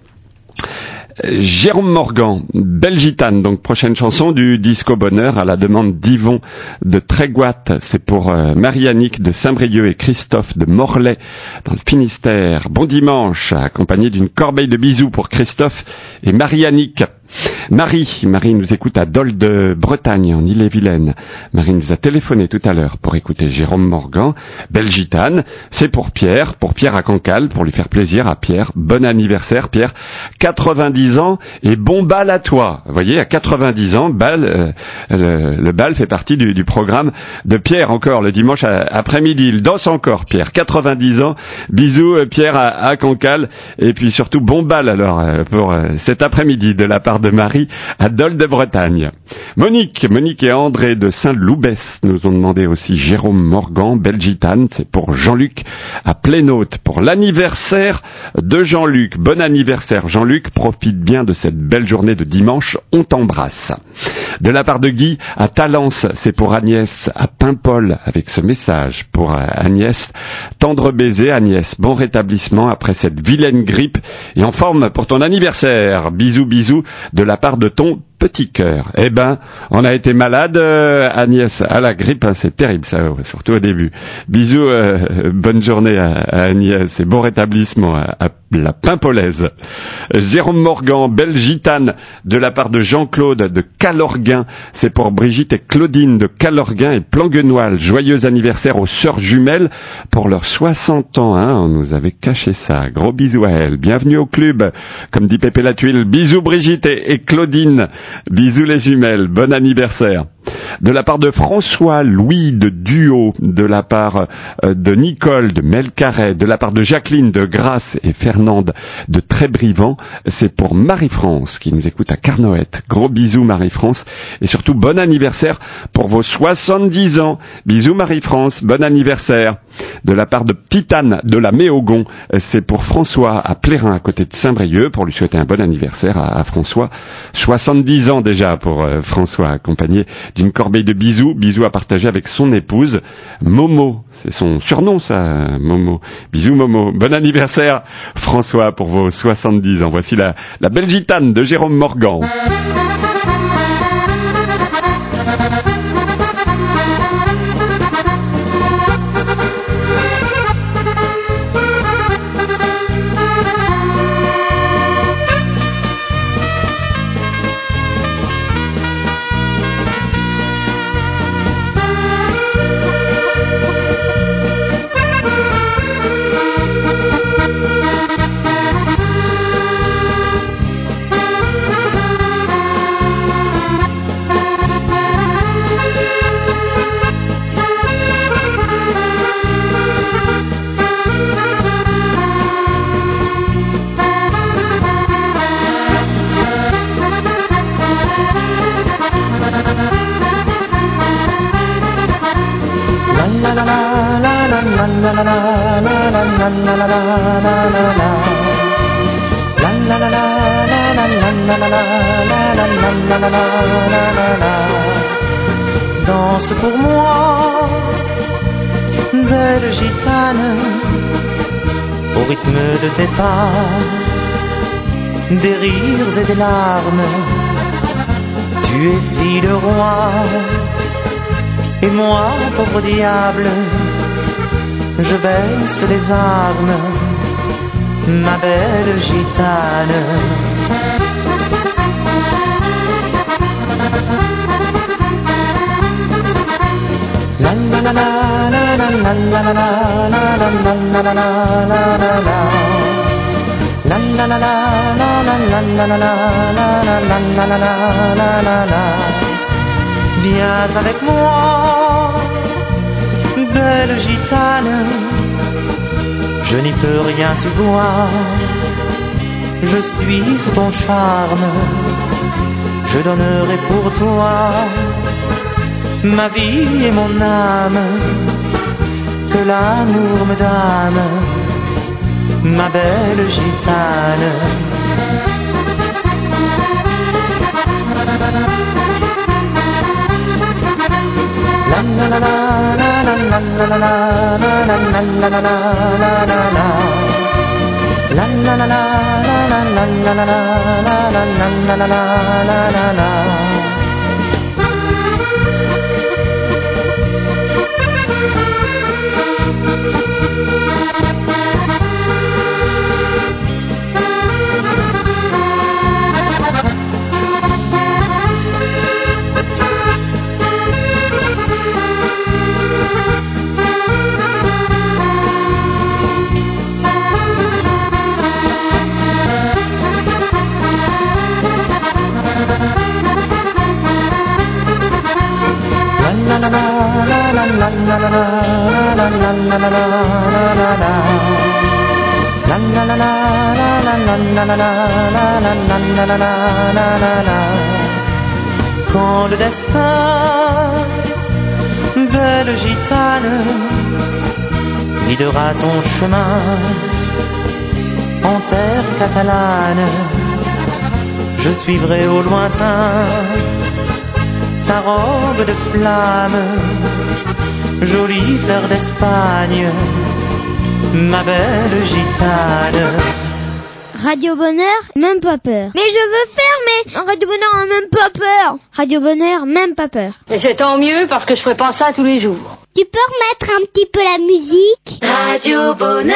Jérôme Morgan, Belle Gitane, donc prochaine chanson du Disco Bonheur à la demande d'Yvon de Trégoat. C'est pour Marie-Annick de Saint-Brieuc et Christophe de Morlaix dans le Finistère. Bon dimanche, accompagné d'une corbeille de bisous pour Christophe et Marie-Annick. Marie nous écoute à Dol de Bretagne, en Ille-et-Vilaine. Marie nous a téléphoné tout à l'heure pour écouter Jérôme Morgan. Belle Gitane, c'est pour Pierre à Cancale, pour lui faire plaisir à Pierre. Bon anniversaire Pierre, 90 ans et bon bal à toi. Vous voyez, à 90 ans, le bal fait partie du programme de Pierre encore le dimanche après-midi. Il danse encore Pierre, 90 ans. Bisous Pierre à Cancale et puis surtout bon bal alors pour cet après-midi de la part de Marie à Dol de Bretagne. Monique et André de Saint-Loubès nous ont demandé aussi Jérôme Morgan, Belle Gitane, c'est pour Jean-Luc à Plénaute, pour l'anniversaire de Jean-Luc. Bon anniversaire Jean-Luc, profite bien de cette belle journée de dimanche, on t'embrasse. De la part de Guy à Talence, c'est pour Agnès à Paimpol, avec ce message pour Agnès. Tendre baiser Agnès, bon rétablissement après cette vilaine grippe et en forme pour ton anniversaire. Bisous de la part de ton petit cœur. Eh ben, on a été malade, Agnès, à la grippe, hein, c'est terrible ça, surtout au début. Bisous, bonne journée à Agnès et bon rétablissement à la Paimpolaise. Jérôme Morgan, Belle Gitane, de la part de Jean-Claude de Calorguin, c'est pour Brigitte et Claudine de Calorguin et Planguenoil. Joyeux anniversaire aux sœurs jumelles pour leurs 60 ans, hein, on nous avait caché ça. Gros bisous à elles, bienvenue au club, comme dit Pépé la Tuile. Bisous Brigitte et Claudine. Bisous les jumelles, bon anniversaire. De la part de François Louis de Duo, de la part de Nicole de Melcaret, de la part de Jacqueline de Grasse et Fernande de Trébrivant, c'est pour Marie-France qui nous écoute à Carnoët. Gros bisous Marie-France et surtout bon anniversaire pour vos 70 ans. Bisous Marie-France, bon anniversaire. De la part de Petite Anne de la Méogon, c'est pour François à Plérin à côté de Saint-Brieuc pour lui souhaiter un bon anniversaire à François. 70 ans déjà pour François, accompagné d'une corbeille de bisous à partager avec son épouse Momo, c'est son surnom ça, Momo. Bisous Momo, bon anniversaire François pour vos 70 ans. Voici la Belle Gitane de Jérôme Morgan. Danse pour moi, belle gitane, au rythme de tes pas, des rires et des larmes. Tu es fille de roi, et moi, pauvre diable, je baisse les armes, ma belle gitane. La la la la la la la la la la la la. Viens avec moi, belle gitane, n'y peux rien, tu vois. Je suis sous ton charme, je donnerai pour toi ma vie et mon âme, que l'amour me donne, ma belle gitane. La la la la la la la la la la la la la la. La la la la la la la la la la la la. Quand le destin, belle gitane, guidera ton chemin en terre catalane, je suivrai au lointain ta robe de flamme, jolie fleur d'Espagne, ma belle gitane. Radio Bonheur, même pas peur. Mais je veux faire, mais Radio Bonheur, même pas peur. Radio Bonheur, même pas peur. Et c'est tant mieux parce que je ferai pas ça tous les jours. Tu peux remettre un petit peu la musique? Radio Bonheur.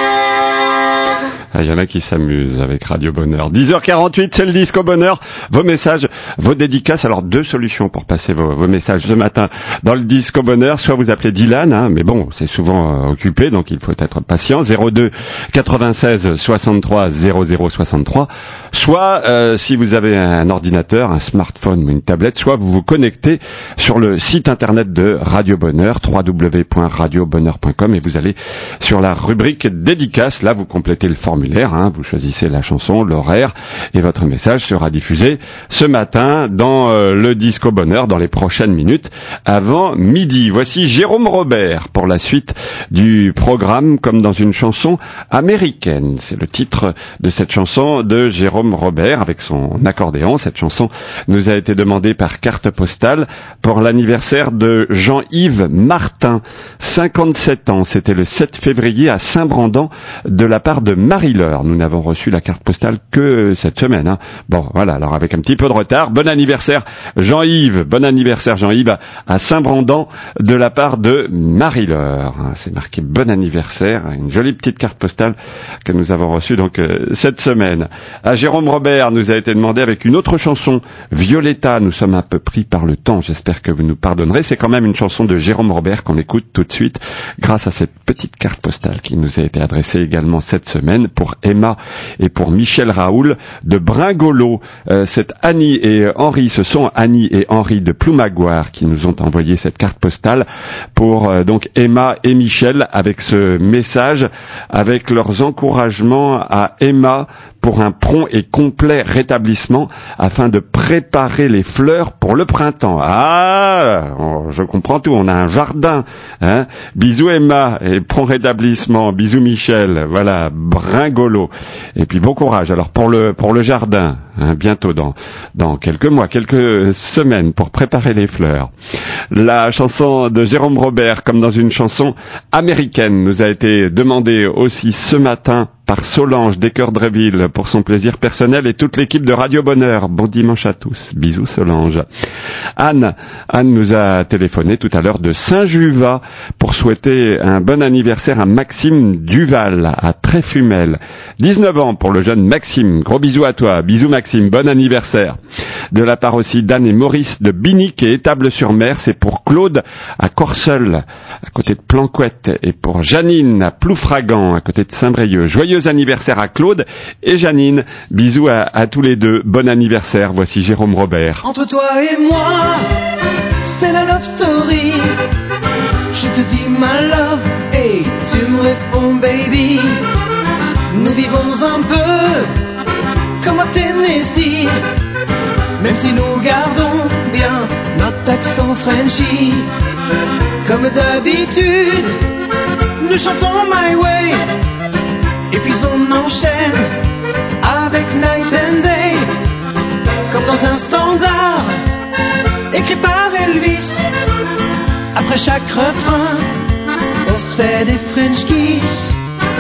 Il y en a qui s'amusent avec Radio Bonheur. 10h48, c'est le Disco Bonheur. Vos messages, vos dédicaces. Alors, deux solutions pour passer vos messages ce matin dans le Disco Bonheur. Soit vous appelez Dylan, mais bon, c'est souvent occupé, donc il faut être patient. 02 96 63 00 63. Soit, si vous avez un ordinateur, un smartphone ou une tablette, soit vous vous connectez sur le site internet de Radio Bonheur, www.radiobonheur.com, et vous allez sur la rubrique dédicace. Là, vous complétez le formulaire. Vous choisissez la chanson, l'horaire, et votre message sera diffusé ce matin dans le Disco Bonheur dans les prochaines minutes avant midi. Voici Jérôme Robert pour la suite du programme Comme dans une chanson américaine. C'est le titre de cette chanson de Jérôme Robert avec son accordéon. Cette chanson nous a été demandée par carte postale pour l'anniversaire de Jean-Yves Martin, 57 ans. C'était le 7 février à Saint-Brandant de la part de Marie-Laure. Nous n'avons reçu la carte postale que cette semaine. Bon, voilà, alors avec un petit peu de retard. Bon anniversaire Jean-Yves à Saint-Brandant de la part de Marie-Laure. C'est marqué bon anniversaire, une jolie petite carte postale que nous avons reçue donc cette semaine. À Jérôme Robert nous a été demandé avec une autre chanson, Violetta. Nous sommes un peu pris par le temps, j'espère que vous nous pardonnerez. C'est quand même une chanson de Jérôme Robert qu'on écoute tout de suite grâce à cette petite carte postale qui nous a été adressée également cette semaine pour Emma et pour Michel Raoul de Bringolo. C'est Annie et Henri, ce sont Annie et Henri de Ploumagoire qui nous ont envoyé cette carte postale pour donc Emma et Michel avec ce message, avec leurs encouragements à Emma pour un prompt et complet rétablissement afin de préparer les fleurs pour le printemps. Ah, je comprends tout, on a un jardin. Bisous Emma et prompt rétablissement. Bisous Michel. Voilà, Bringolo. Et puis bon courage. Alors pour le jardin, bientôt dans quelques mois, quelques semaines pour préparer les fleurs. La chanson de Jérôme Robert, comme dans une chanson américaine, nous a été demandée aussi ce matin par Solange d'Équeurdreville pour son plaisir personnel et toute l'équipe de Radio Bonheur. Bon dimanche à tous. Bisous Solange. Anne nous a téléphoné tout à l'heure de Saint-Juvat pour souhaiter un bon anniversaire à Maxime Duval à Tréfumel. 19 ans pour le jeune Maxime. Gros bisous à toi. Bisous Maxime. Bon anniversaire. De la part aussi d'Anne et Maurice de Binic et Étable-sur-Mer. C'est pour Claude à Corseul, à côté de Planquette. Et pour Janine à Ploufragan, à côté de Saint-Brieuc. Joyeux anniversaire à Claude et Janine. Bisous à tous les deux. Bon anniversaire. Voici Jérôme Robert. Entre toi et moi, c'est la love story. Je te dis my love et tu me réponds baby. Nous vivons un peu comme à Tennessee, même si nous gardons bien notre accent Frenchy. Comme d'habitude, nous chantons My Way, et puis on enchaîne avec Night and Day, comme dans un standard écrit par Elvis. Après chaque refrain, on se fait des French kiss.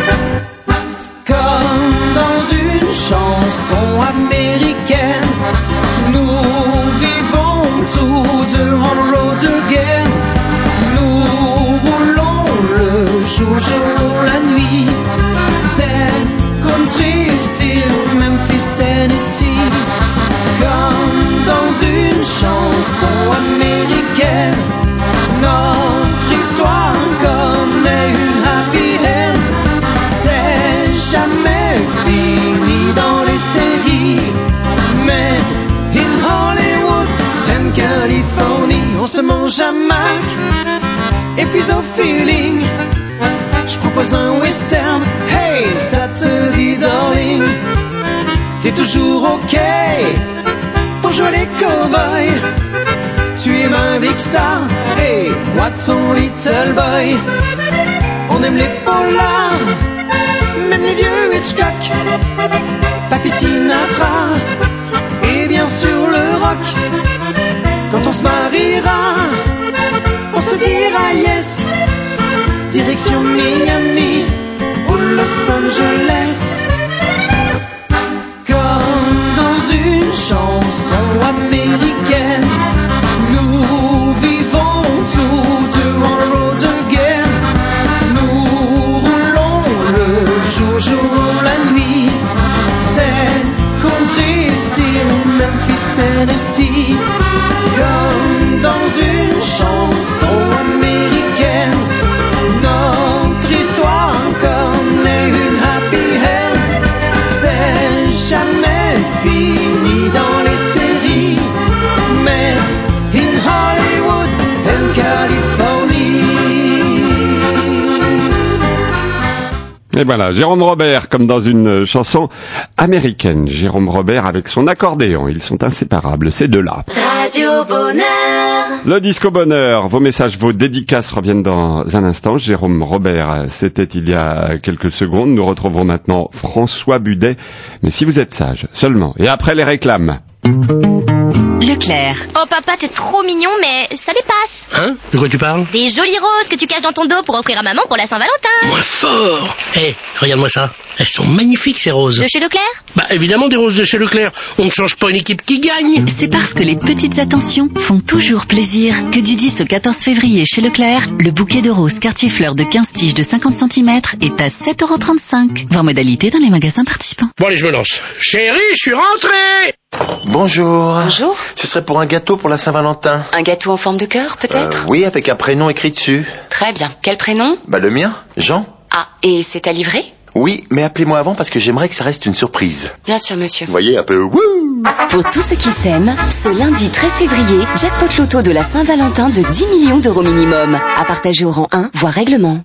Comme dans une chanson américaine, nous vivons tous deux on the road again. Nous roulons le jour la nuit, tel country still Memphis, Tennessee. Comme dans une chanson américaine, notre histoire connaît une happy end. C'est jamais fini dans les séries. Made in Hollywood and Californie. On se mange un Mac et puis au feeling, je propose un western. Hey, ça te dit darling, t'es toujours ok pour jouer les cowboys. Tu es ma big star, hey, moi ton little boy. On aime les polars, même les vieux Hitchcock, Papy Sinatra, et bien sûr le rock. Quand on se mariera, on se dira yes, direction Miami ou Los Angeles. Comme dans une chanson américaine, nous vivons tous deux on the road again. Nous roulons le jour la nuit, tel country still Memphis, Tennessee. Comme dans une chanson américaine, notre histoire connaît une happy end. C'est jamais fini dans les séries. Made in Hollywood and Californie. Et voilà, Jérôme Robert, comme dans une chanson américaine. Jérôme Robert avec son accordéon, ils sont inséparables, ces deux-là. Radio Bonheur. Le Disco Bonheur, vos messages, vos dédicaces reviennent dans un instant. Jérôme Robert, c'était il y a quelques secondes. Nous retrouverons maintenant François Budet. Mais si vous êtes sage, seulement. Et après les réclames. Leclerc. Oh papa, t'es trop mignon, mais ça dépasse. Hein? De quoi tu parles? Des jolies roses que tu caches dans ton dos pour offrir à maman pour la Saint-Valentin. Moins fort. Hé, regarde-moi ça. Elles sont magnifiques ces roses. De chez Leclerc? Bah évidemment des roses de chez Leclerc. On ne change pas une équipe qui gagne. C'est parce que les petites attentions font toujours plaisir que du 10 au 14 février chez Leclerc, le bouquet de roses quartier fleurs de 15 tiges de 50 cm est à 7,35 €. Voir modalité dans les magasins participants. Bon allez, je me lance. Chérie, je suis rentré. Bonjour. Bonjour. Ce serait pour un gâteau pour la Saint-Valentin. Un gâteau en forme de cœur, peut-être? Oui, avec un prénom écrit dessus. Très bien. Quel prénom? Bah le mien, Jean. Ah, et c'est à livrer? Oui, mais appelez-moi avant parce que j'aimerais que ça reste une surprise. Bien sûr, monsieur. Vous voyez, un peu wouh. Pour tous ceux qui s'aiment, ce lundi 13 février, jackpot loto de la Saint-Valentin de 10 millions d'euros minimum. À partager au rang 1, voire règlement.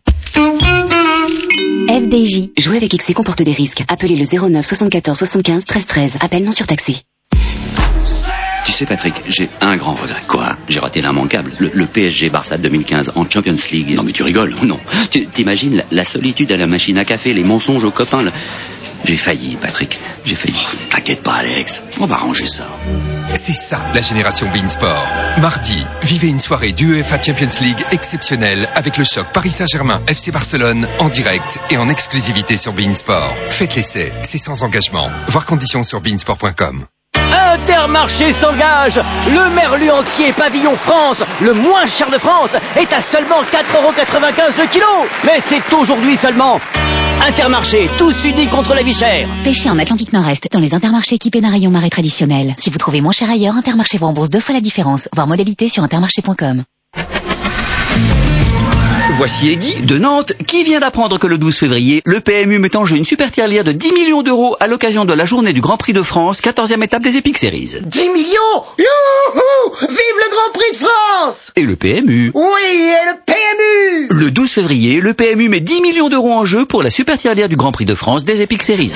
FDJ. Jouer avec XC comporte des risques. Appelez le 09 74 75 13 13. Appel non surtaxé. Tu sais Patrick, j'ai un grand regret. Quoi? J'ai raté l'immanquable. Le PSG Barça 2015 en Champions League. Non mais tu rigoles, non. T'imagines la solitude à la machine à café, les mensonges aux copains. J'ai failli, Patrick. J'ai failli. T'inquiète pas, Alex. On va arranger ça. C'est ça, la génération Beansport. Mardi, vivez une soirée d'UEFA Champions League exceptionnelle avec le choc Paris Saint-Germain FC Barcelone en direct et en exclusivité sur Beansport. Faites l'essai, c'est sans engagement. Voir conditions sur beansport.com. Intermarché s'engage. Le merlu entier pavillon France, le moins cher de France, est à seulement 4,95 € le kilo. Mais c'est aujourd'hui seulement. Intermarché, tous unis contre la vie chère. Pêchez en Atlantique Nord-Est dans les intermarchés équipés d'un rayon marais traditionnel. Si vous trouvez moins cher ailleurs, Intermarché vous rembourse 2 fois la différence. Voir modalité sur intermarché.com. Voici Eggy de Nantes qui vient d'apprendre que le 12 février, le PMU met en jeu une super tirelire de 10 millions d'euros à l'occasion de la journée du Grand Prix de France, 14e étape des Epic Series. 10 millions! Youhou! Vive le Grand Prix de France! Et le PMU. Oui, et le PMU! Le 12 février, le PMU met 10 millions d'euros en jeu pour la super tirelire du Grand Prix de France des Epic Series.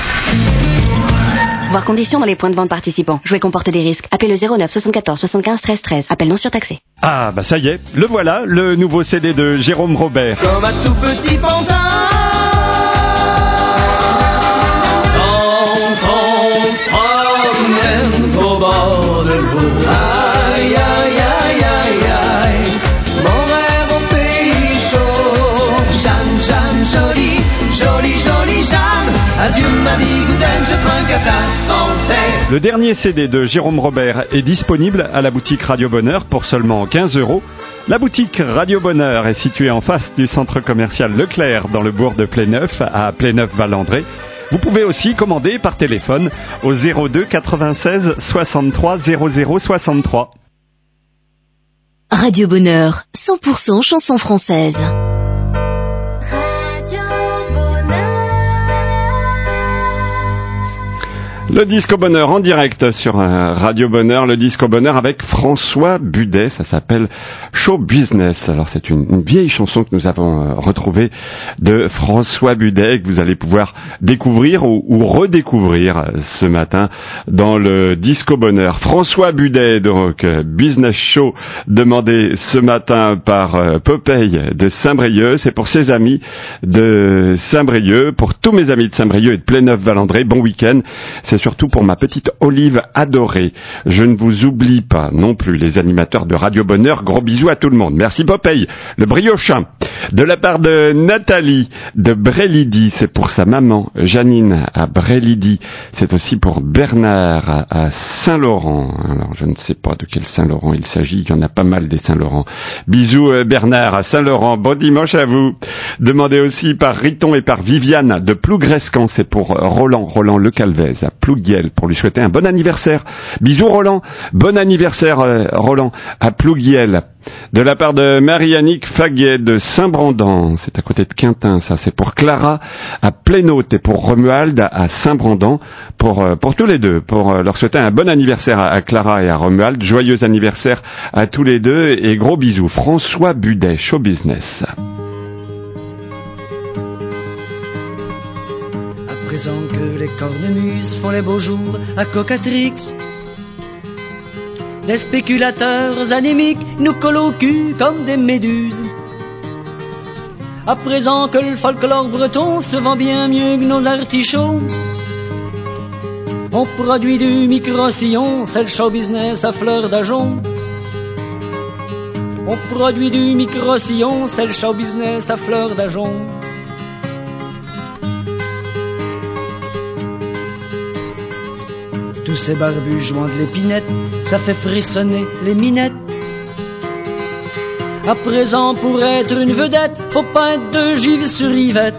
Voir conditions dans les points de vente participants. Jouer comporte des risques. Appelez le 09 74 75 13 13. Appel non surtaxé. Ah, bah ça y est, le voilà, le nouveau CD de Jérôme Robert. Comme un tout petit pantin, quand on se promène au bord de l'eau. Aïe, aïe, aïe, aïe, aïe, mon rêve au pays chaud. Jeanne, Jeanne, jolie, jolie, jolie Jeanne, adieu ma bigoudenne, je trinque à ta santé. Le dernier CD de Jérôme Robert est disponible à la boutique Radio Bonheur pour seulement 15 €. La boutique Radio Bonheur est située en face du centre commercial Leclerc dans le bourg de Pléneuf, à Pléneuf-Valandré. Vous pouvez aussi commander par téléphone au 02 96 63 00 63. Radio Bonheur, 100% chansons françaises. Le Disco Bonheur en direct sur Radio Bonheur, le Disco Bonheur avec François Budet, ça s'appelle Show Business. Alors c'est une vieille chanson que nous avons retrouvée de François Budet que vous allez pouvoir découvrir ou redécouvrir ce matin dans le Disco Bonheur. François Budet, donc Business Show, demandé ce matin par Popeye de Saint-Brieuc. C'est pour ses amis de Saint-Brieuc, pour tous mes amis de Saint-Brieuc et de Pléneuf-Valandré. Bon week-end. C'est surtout pour ma petite Olive adorée. Je ne vous oublie pas non plus, les animateurs de Radio Bonheur. Gros bisous à tout le monde. Merci Popeye, le briochin. De la part de Nathalie de Brélidy, c'est pour sa maman Janine à Brélidy. C'est aussi pour Bernard à Saint-Laurent. Alors je ne sais pas de quel Saint-Laurent il s'agit, il y en a pas mal des Saint-Laurent. Bisous Bernard à Saint-Laurent, bon dimanche à vous. Demandé aussi par Riton et par Viviane de Plougrescan, c'est pour Roland Le Calvez à Plouguiel, pour lui souhaiter un bon anniversaire. Bisous Roland, bon anniversaire Roland à Plouguiel. De la part de Marie-Annick Faguet de Saint-Brandan, c'est à côté de Quintin, ça c'est pour Clara à Plénaud et pour Romuald à Saint-Brandan, pour tous les deux, pour leur souhaiter un bon anniversaire à Clara et à Romuald, joyeux anniversaire à tous les deux et gros bisous. François Budet, Show Business. À présent que les cornemuses font les beaux jours à Cocatrix, des spéculateurs anémiques nous collent au cul comme des méduses. À présent que le folklore breton se vend bien mieux que nos artichauts, on produit du micro-sillon, c'est le show business à fleur d'ajon. On produit du micro-sillon, c'est le show business à fleur d'ajon. Tous ces barbus jouant de l'épinette, ça fait frissonner les minettes. À présent, pour être une vedette, faut pas être de givre sur Yvette.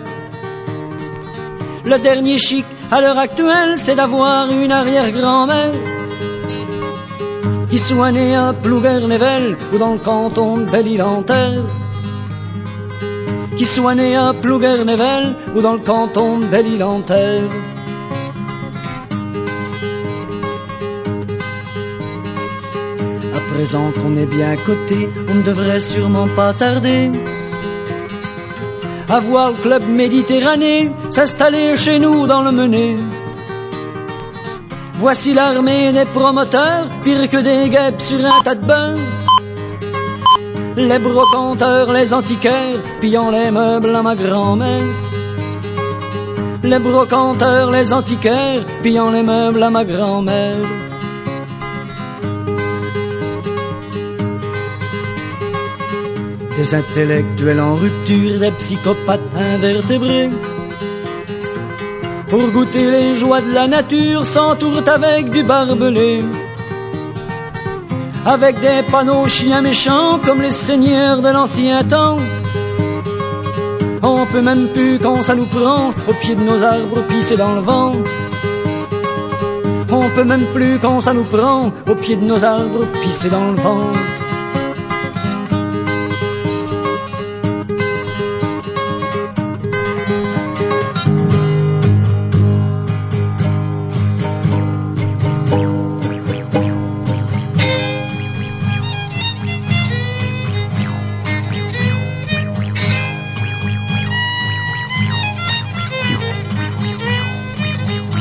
Le dernier chic à l'heure actuelle, c'est d'avoir une arrière-grand-mère qui soit née à Plouguer-Nével ou dans le canton de Belle-Île-en-Terre. Qui soit née à Plouguer-Nével ou dans le canton de Belle-Île-en-Terre. À présent qu'on est bien coté, on ne devrait sûrement pas tarder à voir le club Méditerranée s'installer chez nous dans le Mené. Voici l'armée des promoteurs, pire que des guêpes sur un tas de bain. Les brocanteurs, les antiquaires, pillant les meubles à ma grand-mère. Les brocanteurs, les antiquaires, pillant les meubles à ma grand-mère. Des intellectuels en rupture, des psychopathes invertébrés, pour goûter les joies de la nature, s'entourent avec du barbelé. Avec des panneaux chiens méchants, comme les seigneurs de l'ancien temps. On peut même plus, quand ça nous prend, au pied de nos arbres pisser dans le vent. On peut même plus, quand ça nous prend, au pied de nos arbres pisser dans le vent.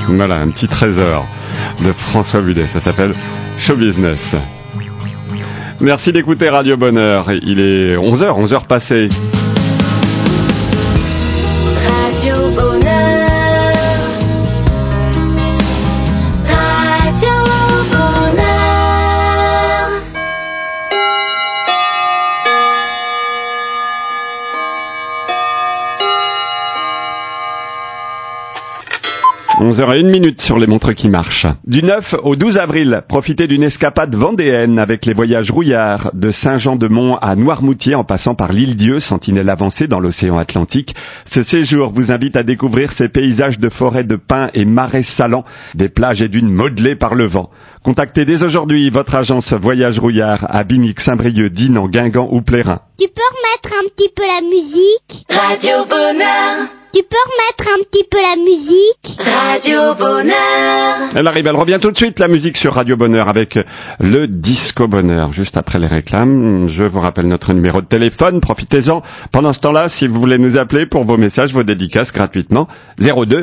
Voilà, un petit trésor de François Budet. Ça s'appelle Show Business. Merci d'écouter Radio Bonheur. Il est 11h passées. Radio Bonheur. Radio Bonheur. 11h01 sur les montres qui marchent. Du 9 au 12 avril, profitez d'une escapade vendéenne avec les voyages Rouillard de Saint-Jean-de-Mont à Noirmoutier en passant par l'Île-Dieu, sentinelle avancée dans l'océan Atlantique. Ce séjour vous invite à découvrir ces paysages de forêts de pins et marais salants, des plages et dunes modelées par le vent. Contactez dès aujourd'hui votre agence Voyage Rouillard à Binic, Saint-Brieuc, Dinan, Guingamp ou Plérin. Tu peux remettre un petit peu la musique? Radio Bonheur. Tu peux remettre un petit peu la musique? Radio Bonheur. Elle arrive, elle revient tout de suite, la musique sur Radio Bonheur avec le Disco Bonheur. Juste après les réclames, je vous rappelle notre numéro de téléphone, profitez-en. Pendant ce temps-là, si vous voulez nous appeler pour vos messages, vos dédicaces gratuitement, 02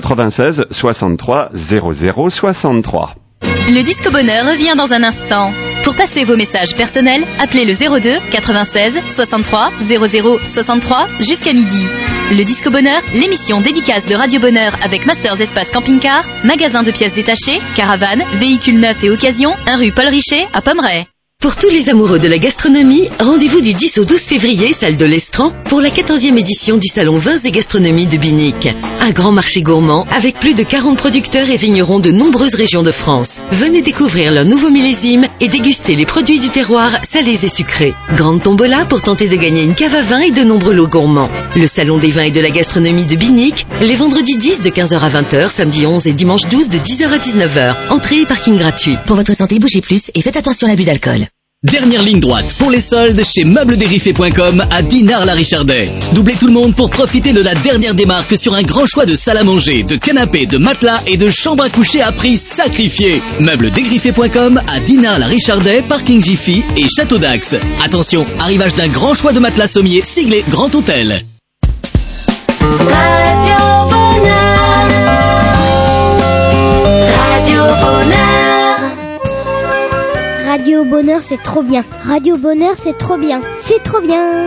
96 63 00 63. Le Disco Bonheur revient dans un instant. Pour passer vos messages personnels, appelez le 02 96 63 00 63 jusqu'à midi. Le Disco Bonheur, l'émission dédicace de Radio Bonheur avec Masters Espace Camping-Car, magasin de pièces détachées, caravanes, véhicules neufs et occasions, 1 rue Paul Richet à Pommeraye. Pour tous les amoureux de la gastronomie, rendez-vous du 10 au 12 février, salle de l'Estran, pour la 14e édition du Salon Vins et Gastronomie de Binic. Un grand marché gourmand avec plus de 40 producteurs et vignerons de nombreuses régions de France. Venez découvrir leurs nouveaux millésimes et déguster les produits du terroir salés et sucrés. Grande tombola pour tenter de gagner une cave à vin et de nombreux lots gourmands. Le Salon des vins et de la gastronomie de Binic, les vendredis 10 de 15h à 20h, samedi 11 et dimanche 12 de 10h à 19h. Entrée et parking gratuit. Pour votre santé, bougez plus et faites attention à l'abus d'alcool. Dernière ligne droite pour les soldes chez meublesdérifé.com à Dinard-la-Richardaye. Doublez tout le monde pour profiter de la dernière démarque sur un grand choix de salles à manger, de canapés, de matelas et de chambres à coucher à prix sacrifié. Meublesdérifé.com à Dinard-la-Richardaye, parking Jiffy et Château d'Axe. Attention, arrivage d'un grand choix de matelas sommiers siglé Grand Hôtel. Radio Bonheur. Radio Bonheur. Radio Bonheur, c'est trop bien. Radio Bonheur, c'est trop bien. C'est trop bien.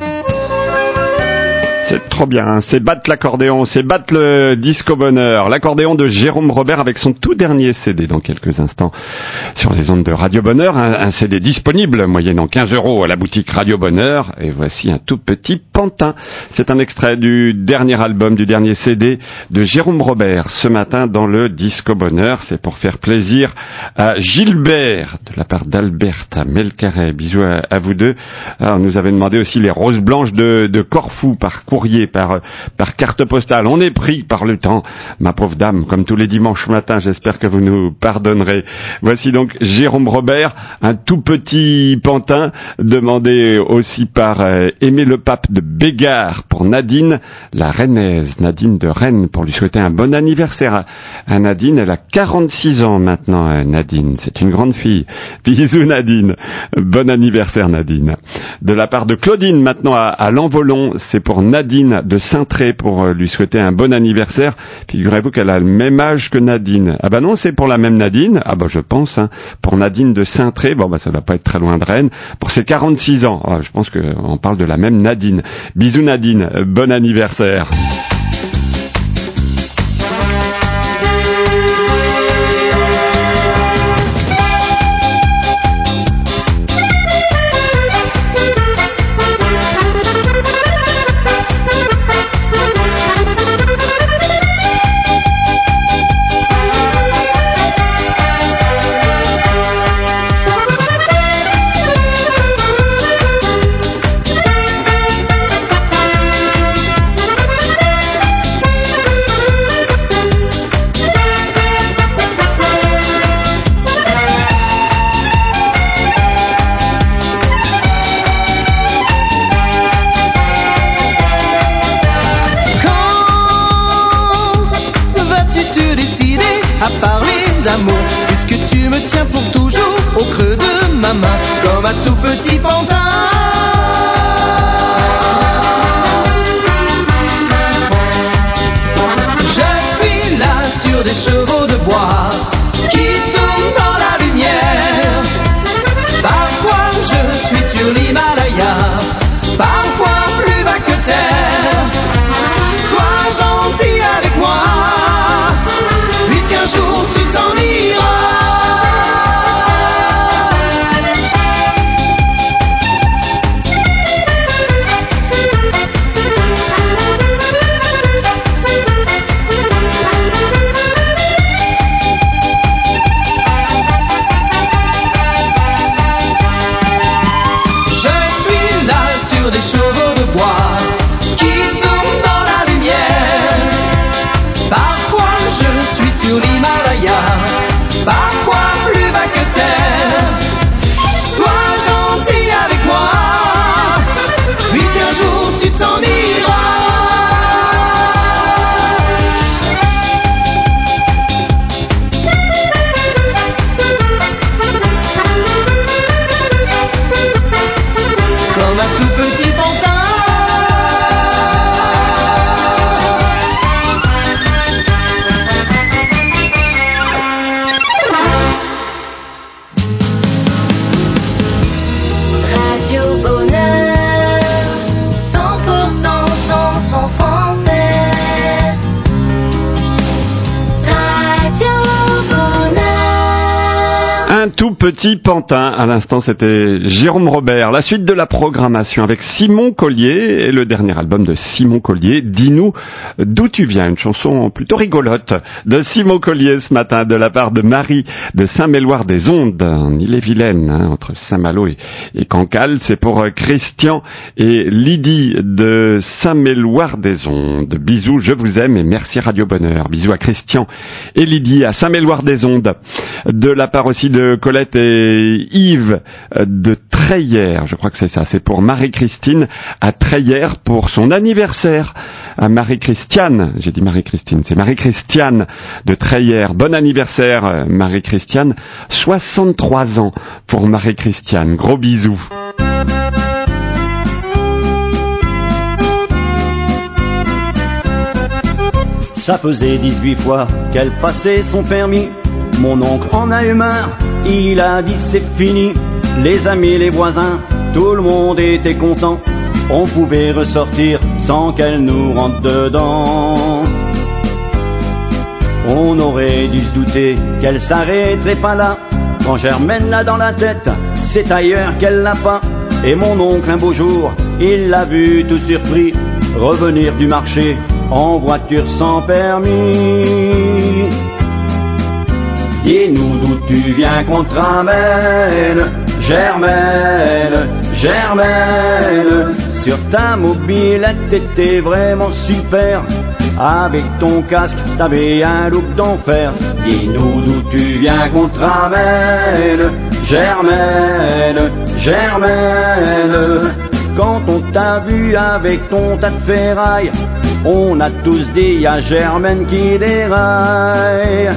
C'est trop bien, c'est battre l'accordéon, c'est battre le Disco Bonheur. L'accordéon de Jérôme Robert avec son tout dernier CD dans quelques instants sur les ondes de Radio Bonheur. Un CD disponible moyennant 15 € à la boutique Radio Bonheur. Et voici un tout petit pantin. C'est un extrait du dernier album, du dernier CD de Jérôme Robert ce matin dans le Disco Bonheur. C'est pour faire plaisir à Gilbert de la part d'Alberta Melcaret. Bisous à vous deux. Alors, on nous avait demandé aussi les roses blanches de Corfou par courrier, par carte postale. On est pris par le temps, ma pauvre dame, comme tous les dimanches matins. J'espère que vous nous pardonnerez. Voici donc Jérôme Robert, un tout petit pantin demandé aussi par Aimé le Pape de Bégard pour Nadine, la Rennaise, Nadine de Rennes, pour lui souhaiter un bon anniversaire à Nadine. Elle a 46 ans maintenant, Nadine. C'est une grande fille. Bisous Nadine. Bon anniversaire Nadine. De la part de Claudine maintenant à l'Envolon, c'est pour Nadine de Saint-Tré pour lui souhaiter un bon anniversaire. Figurez-vous qu'elle a le même âge que Nadine. Ah bah non, c'est pour la même Nadine. Ah bah je pense, hein. Pour Nadine de Saint-Tré, bon bah ça va pas être très loin de Rennes. Pour ses 46 ans, ah, je pense qu'on parle de la même Nadine. Bisous Nadine, bon anniversaire. tout petit pantin. À l'instant, c'était Jérôme Robert. La suite de la programmation avec Simon Collier et le dernier album de Simon Collier, Dis-nous d'où tu viens. Une chanson plutôt rigolote de Simon Collier ce matin de la part de Marie de Saint-Méloire-des-Ondes, en Ille-et-Vilaine, entre Saint-Malo et Cancale. C'est pour Christian et Lydie de Saint-Méloire-des-Ondes. Bisous, je vous aime et merci Radio Bonheur. Bisous à Christian et Lydie à Saint-Méloire-des-Ondes. De la part aussi de Colette et Yves de Treillères, je crois que c'est ça, c'est pour Marie-Christine à Treillères pour son anniversaire. À Marie-Christiane, j'ai dit Marie-Christine, c'est Marie-Christiane de Treillères. Bon anniversaire Marie-Christiane, 63 ans pour Marie-Christiane, gros bisous. Ça faisait 18 fois qu'elle passait son permis. Mon oncle en a eu marre, il a dit c'est fini. Les amis, les voisins, tout le monde était content. On pouvait ressortir sans qu'elle nous rentre dedans. On aurait dû se douter qu'elle s'arrêterait pas là. Quand Germaine l'a dans la tête, c'est ailleurs qu'elle l'a pas. Et mon oncle un beau jour, il l'a vu tout surpris revenir du marché en voiture sans permis. Dis-nous d'où tu viens qu'on te ramène, Germaine, Germaine. Sur ta mobilette t'étais vraiment super. Avec ton casque t'avais un look d'enfer. Dis-nous d'où tu viens qu'on te ramène, Germaine, Germaine. Quand on t'a vu avec ton tas de ferraille, on a tous dit y'a Germaine qui déraille.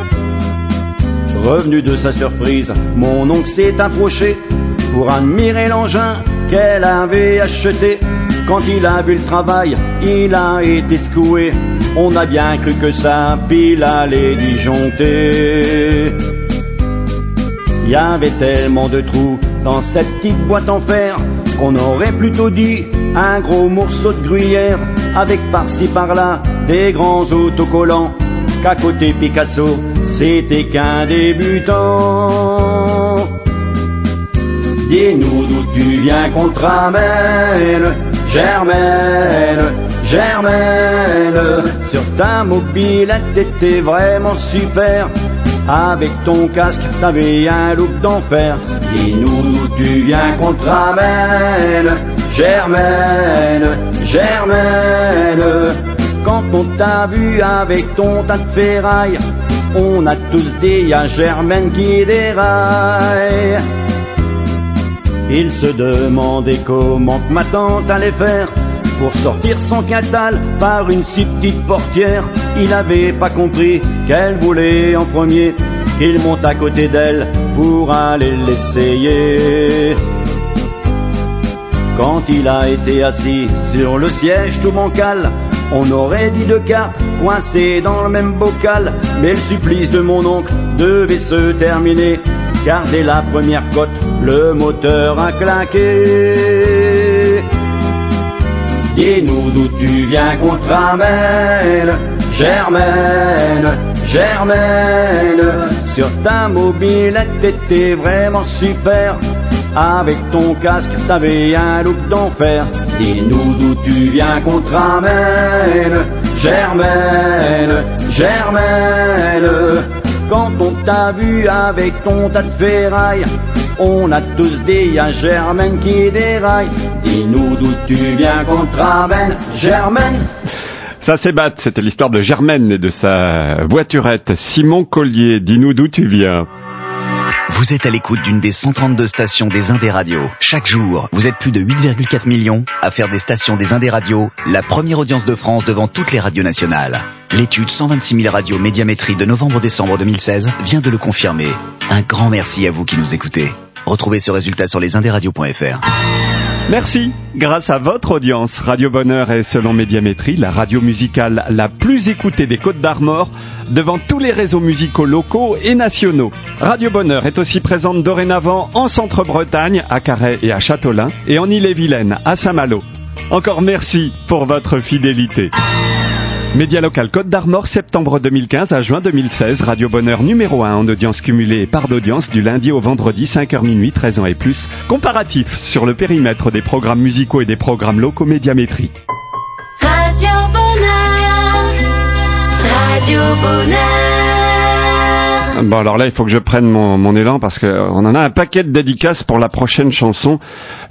Revenu de sa surprise, mon oncle s'est approché pour admirer l'engin qu'elle avait acheté. Quand il a vu le travail, il a été secoué. On a bien cru que sa pile allait disjoncter. Il y avait tellement de trous dans cette petite boîte en fer qu'on aurait plutôt dit un gros morceau de gruyère, avec par-ci par-là des grands autocollants, qu'à côté Picasso c'était qu'un débutant. Dis-nous d'où tu viens qu'on te ramène, Germaine, Germaine. Sur ta mobilette t'étais vraiment super. Avec ton casque t'avais un look d'enfer. Dis-nous d'où tu viens qu'on te ramène, Germaine, Germaine. Quand on t'a vu avec ton tas de ferraille, on a tous dit y'a Germaine qui déraille. Il se demandait comment que ma tante allait faire pour sortir son quintal par une si petite portière. Il avait pas compris qu'elle voulait en premier qu'il monte à côté d'elle pour aller l'essayer. Quand il a été assis sur le siège tout bancal, on aurait dit deux cartes coincées dans le même bocal. Mais le supplice de mon oncle devait se terminer, car dès la première cote, le moteur a claqué. Dis-nous d'où tu viens qu'on te ramène, Germaine, Germaine. Sur ta mobilette t'étais vraiment super. Avec ton casque t'avais un look d'enfer. Dis-nous d'où tu viens qu'on te ramène, Germaine, Germaine. Quand on t'a vu avec ton tas de ferraille, on a tous dit y'a Germaine qui déraille. Dis-nous d'où tu viens qu'on te ramène, Germaine. Ça c'est Bat, c'était l'histoire de Germaine et de sa voiturette. Simon Collier, dis-nous d'où tu viens. Vous êtes à l'écoute d'une des 132 stations des Indés Radio. Chaque jour, vous êtes plus de 8,4 millions à faire des stations des Indés Radio la première audience de France devant toutes les radios nationales. L'étude 126 000 radios médiamétrie de novembre-décembre 2016 vient de le confirmer. Un grand merci à vous qui nous écoutez. Retrouvez ce résultat sur lesindéradio.fr. Merci. Grâce à votre audience, Radio Bonheur est, selon Médiamétrie, la radio musicale la plus écoutée des Côtes d'Armor devant tous les réseaux musicaux locaux et nationaux. Radio Bonheur est aussi présente dorénavant en Centre-Bretagne, à Carhaix et à Châteaulin, et en Ille-et-Vilaine, à Saint-Malo. Encore merci pour votre fidélité. Média local Côte d'Armor, septembre 2015 à juin 2016. Radio Bonheur numéro 1 en audience cumulée et part d'audience du lundi au vendredi, 5h minuit, 13 ans et plus. Comparatif sur le périmètre des programmes musicaux et des programmes locaux Médiamétrie. Radio Bonheur. Radio Bonheur. Bon, alors là, il faut que je prenne mon élan parce qu'on en a un paquet de dédicaces pour la prochaine chanson.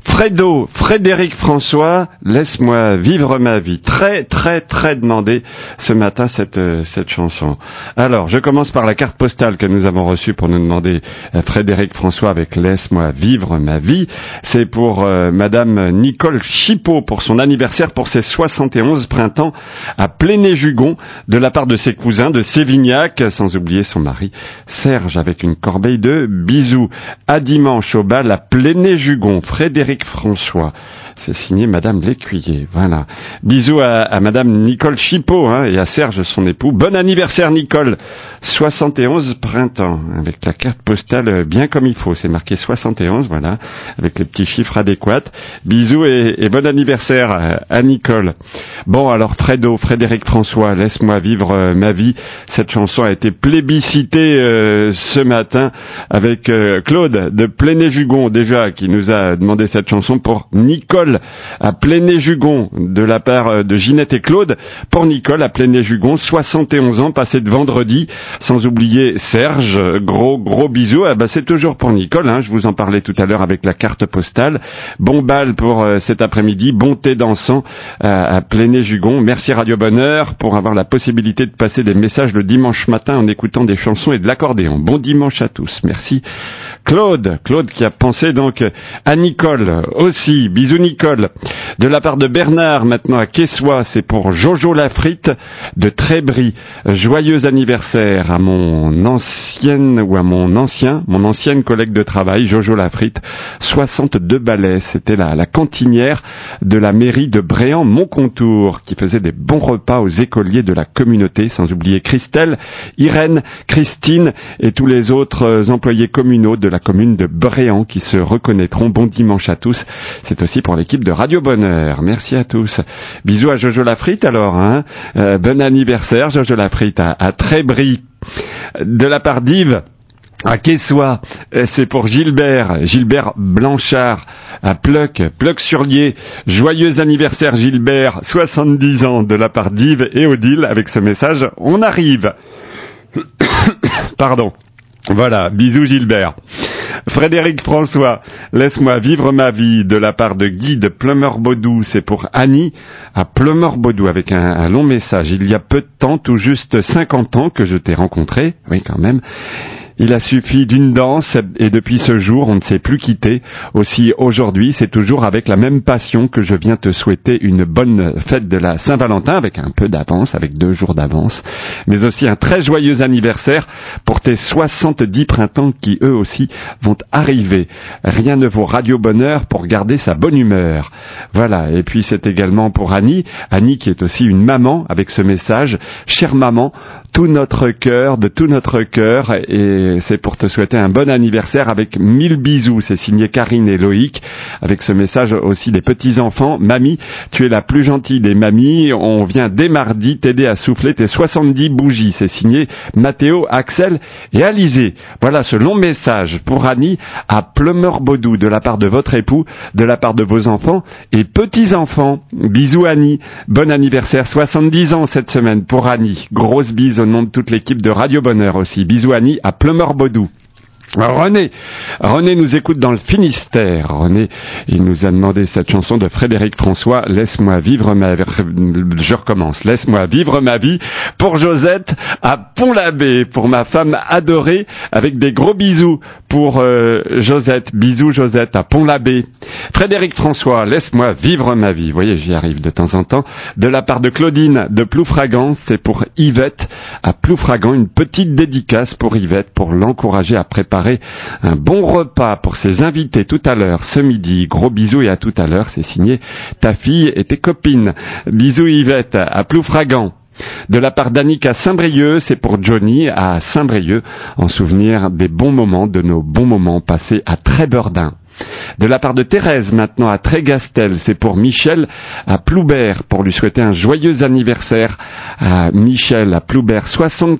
Frédéric François, laisse-moi vivre ma vie. Très, très, très demandé ce matin cette chanson. Alors, je commence par la carte postale que nous avons reçue pour nous demander Frédéric François avec laisse-moi vivre ma vie. C'est pour Madame Nicole Chipot pour son anniversaire pour ses 71 printemps à Pléné-Jugon de la part de ses cousins de Sévignac, sans oublier son mari Serge avec une corbeille de bisous. À dimanche au bal à Pléné-Jugon, Frédéric François. C'est signé Madame Lécuyer. Voilà. Bisous à Madame Nicole Chipot et à Serge, son époux. Bon anniversaire Nicole. 71 printemps. Avec la carte postale bien comme il faut. C'est marqué 71, voilà. Avec les petits chiffres adéquats. Bisous et bon anniversaire à Nicole. Bon, alors Frédéric François, laisse-moi vivre ma vie. Cette chanson a été plébiscitée ce matin avec Claude de Pléné-Jugon déjà qui nous a demandé cette chanson pour Nicole à Pléné-Jugon de la part de Ginette et Claude. Pour Nicole à Pléné-Jugon, 71 ans passés de vendredi, sans oublier Serge. Gros bisous. C'est toujours pour Nicole, je vous en parlais tout à l'heure avec la carte postale. Bon bal pour cet après-midi, bon thé dansant à Pléné-Jugon. Merci Radio Bonheur pour avoir la possibilité de passer des messages le dimanche matin en écoutant des chansons et de l'accordéon. Bon dimanche à tous. Merci Claude qui a pensé donc à Nicole aussi. Bisous Nicole. De la part de Bernard, maintenant à Quessois, c'est pour Jojo Lafrite de Trébris. Joyeux anniversaire à mon ancienne collègue de travail, Jojo Lafrite. 62 balais. C'était la cantinière de la mairie de Bréant-Montcontour qui faisait des bons repas aux écoliers de la communauté, sans oublier Christelle, Irène, Christine et tous les autres employés communaux de la commune de Bréant qui se reconnaîtront. Bon dimanche à tous. C'est aussi pour l'équipe de Radio Bonheur. Merci à tous. Bisous à Jojo Lafrite alors. Bon anniversaire Jojo Lafrite à Trébris. De la part d'Yves à Quessois, c'est pour Gilbert Blanchard à Pleuc-sur-Lier. Joyeux anniversaire Gilbert, 70 ans de la part d'Yves et Odile avec ce message. On arrive. Pardon. Voilà, bisous Gilbert. Frédéric François, laisse-moi vivre ma vie de la part de Guy de Plumeur-Baudou. C'est pour Annie à Plumeur-Baudou avec un long message. Il y a peu de temps, tout juste 50 ans que je t'ai rencontré. Oui, quand même. Il a suffi d'une danse et depuis ce jour, on ne s'est plus quitté. Aussi aujourd'hui, c'est toujours avec la même passion que je viens te souhaiter une bonne fête de la Saint-Valentin avec un peu d'avance, avec 2 jours d'avance, mais aussi un très joyeux anniversaire pour tes 70 printemps qui eux aussi vont arriver. Rien ne vaut Radio Bonheur pour garder sa bonne humeur. Voilà, et puis c'est également pour Annie qui est aussi une maman avec ce message. Chère maman, tout notre cœur, et c'est pour te souhaiter un bon anniversaire avec 1000 bisous. C'est signé Karine et Loïc avec ce message aussi des petits-enfants. Mamie, tu es la plus gentille des mamies. On vient dès mardi t'aider à souffler tes 70 bougies. C'est signé Mathéo, Axel et Alizé. Voilà ce long message pour Annie à Plumeur-Baudou de la part de votre époux, de la part de vos enfants et petits-enfants. Bisous Annie. Bon anniversaire, 70 ans cette semaine pour Annie. Grosse bise au nom de toute l'équipe de Radio Bonheur aussi. Bisous Annie à Plumeur-Baudou. René nous écoute dans le Finistère. René, il nous a demandé cette chanson de Frédéric François, Laisse-moi vivre ma vie. Je recommence. Laisse-moi vivre ma vie pour Josette à Pont-l'Abbé, pour ma femme adorée, avec des gros bisous pour Josette. Bisous Josette à Pont-l'Abbé. Frédéric François, Laisse-moi vivre ma vie. Vous voyez, j'y arrive de temps en temps. De la part de Claudine de Ploufragan, c'est pour Yvette à Ploufragan, une petite dédicace pour Yvette pour l'encourager à préparer un bon repas pour ses invités tout à l'heure, ce midi. Gros bisous et à tout à l'heure. C'est signé ta fille et tes copines. Bisous Yvette à Ploufragan. De la part d'Annick à Saint-Brieuc, c'est pour Johnny à Saint-Brieuc, en souvenir des bons moments, de nos bons moments passés à Trébordin. De la part de Thérèse maintenant à Trégastel, c'est pour Michel à Ploubert pour lui souhaiter un joyeux anniversaire à Michel à Ploubert,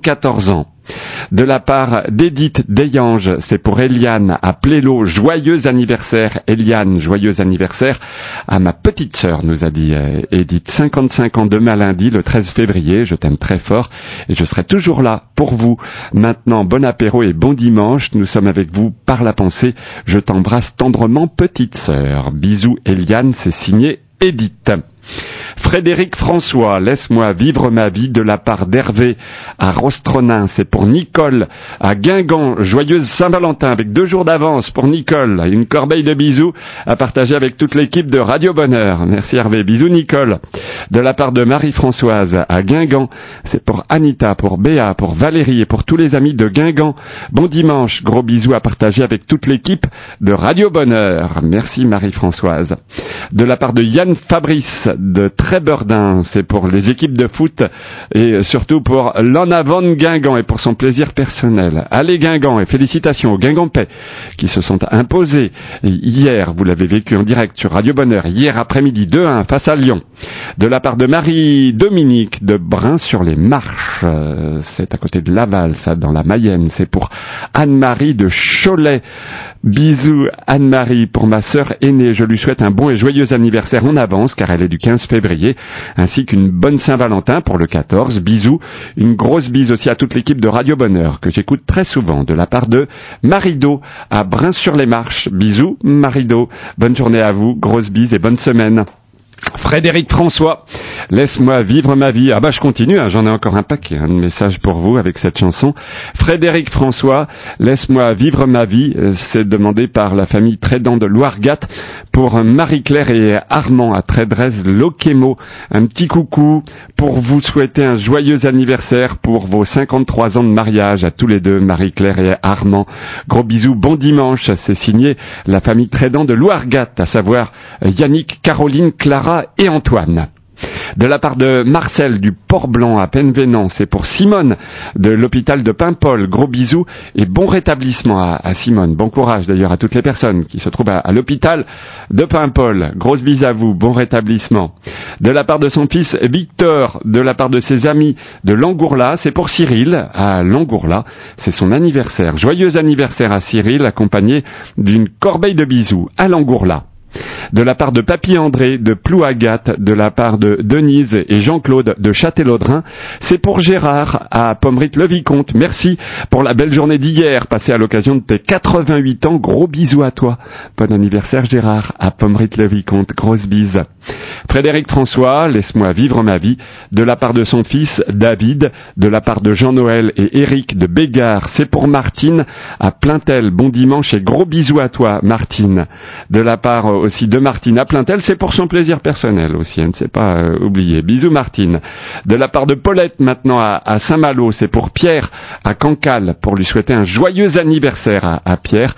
74 ans. De la part d'Edith Deyange, c'est pour Eliane à Plélo, joyeux anniversaire Eliane, joyeux anniversaire à ma petite sœur, nous a dit Edith, 55 ans demain lundi, le 13 février, je t'aime très fort et je serai toujours là pour vous. Maintenant, bon apéro et bon dimanche, nous sommes avec vous par la pensée, je t'embrasse tendrement petite sœur. Bisous Eliane, c'est signé Edith. Frédéric François, laisse-moi vivre ma vie de la part d'Hervé à Rostronin, c'est pour Nicole à Guingamp, joyeuse Saint-Valentin avec 2 jours d'avance pour Nicole, une corbeille de bisous à partager avec toute l'équipe de Radio Bonheur. Merci Hervé, bisous Nicole. De la part de Marie-Françoise à Guingamp, c'est pour Anita, pour Béa, pour Valérie et pour tous les amis de Guingamp. Bon dimanche, gros bisous à partager avec toute l'équipe de Radio Bonheur. Merci Marie-Françoise. De la part de Yann Fabrice de Trébordin, c'est pour les équipes de foot et surtout pour l'en avant de Guingamp et pour son plaisir personnel. Allez Guingamp et félicitations aux Guingampais qui se sont imposés hier, vous l'avez vécu en direct sur Radio Bonheur, hier après-midi 2-1 face à Lyon. De la part de Marie-Dominique de Brin-sur-les-Marches, c'est à côté de Laval, ça dans la Mayenne, c'est pour Anne-Marie de Cholet. Bisous Anne-Marie pour ma sœur aînée, je lui souhaite un bon et joyeux anniversaire en avance car elle est du 15 février, ainsi qu'une bonne Saint-Valentin pour le 14, bisous, une grosse bise aussi à toute l'équipe de Radio Bonheur que j'écoute très souvent de la part de Marido à Brin-sur-les-Marches, bisous Marido, bonne journée à vous, grosse bise et bonne semaine. Frédéric François, laisse-moi vivre ma vie. Ah bah je continue, j'en ai encore un paquet de messages pour vous avec cette chanson. Frédéric François, laisse-moi vivre ma vie, c'est demandé par la famille Trédan de Loiregat pour Marie-Claire et Armand à Trédrez-Loquemo. Un petit coucou pour vous souhaiter un joyeux anniversaire pour vos 53 ans de mariage à tous les deux, Marie-Claire et Armand. Gros bisous, bon dimanche, c'est signé la famille Trédan de Loiregat, à savoir Yannick, Caroline, Clara et Antoine. De la part de Marcel du Port-Blanc à Penvénan, c'est pour Simone de l'hôpital de Paimpol. Gros bisous et bon rétablissement à Simone. Bon courage d'ailleurs à toutes les personnes qui se trouvent à l'hôpital de Paimpol. Grosse bise à vous, bon rétablissement. De la part de son fils Victor, de la part de ses amis de Langourla, c'est pour Cyril à Langourla. C'est son anniversaire. Joyeux anniversaire à Cyril, accompagné d'une corbeille de bisous à Langourla. De la part de Papy André de Plouagat, de la part de Denise et Jean-Claude de Châtellerault, c'est pour Gérard à Pommerit-le-Vicomte. Merci pour la belle journée d'hier, passée à l'occasion de tes 88 ans. Gros bisous à toi. Bon anniversaire Gérard à Pommerit-le-Vicomte. Grosse bise. Frédéric François, laisse-moi vivre ma vie, de la part de son fils David, de la part de Jean-Noël et Éric de Bégard, c'est pour Martine à Plaintel. Bon dimanche et gros bisous à toi Martine. De la part aussi de Martine à Plaintel, c'est pour son plaisir personnel aussi, ne s'est pas oublié. Bisous Martine. De la part de Paulette maintenant à Saint-Malo, c'est pour Pierre à Cancale, pour lui souhaiter un joyeux anniversaire à Pierre.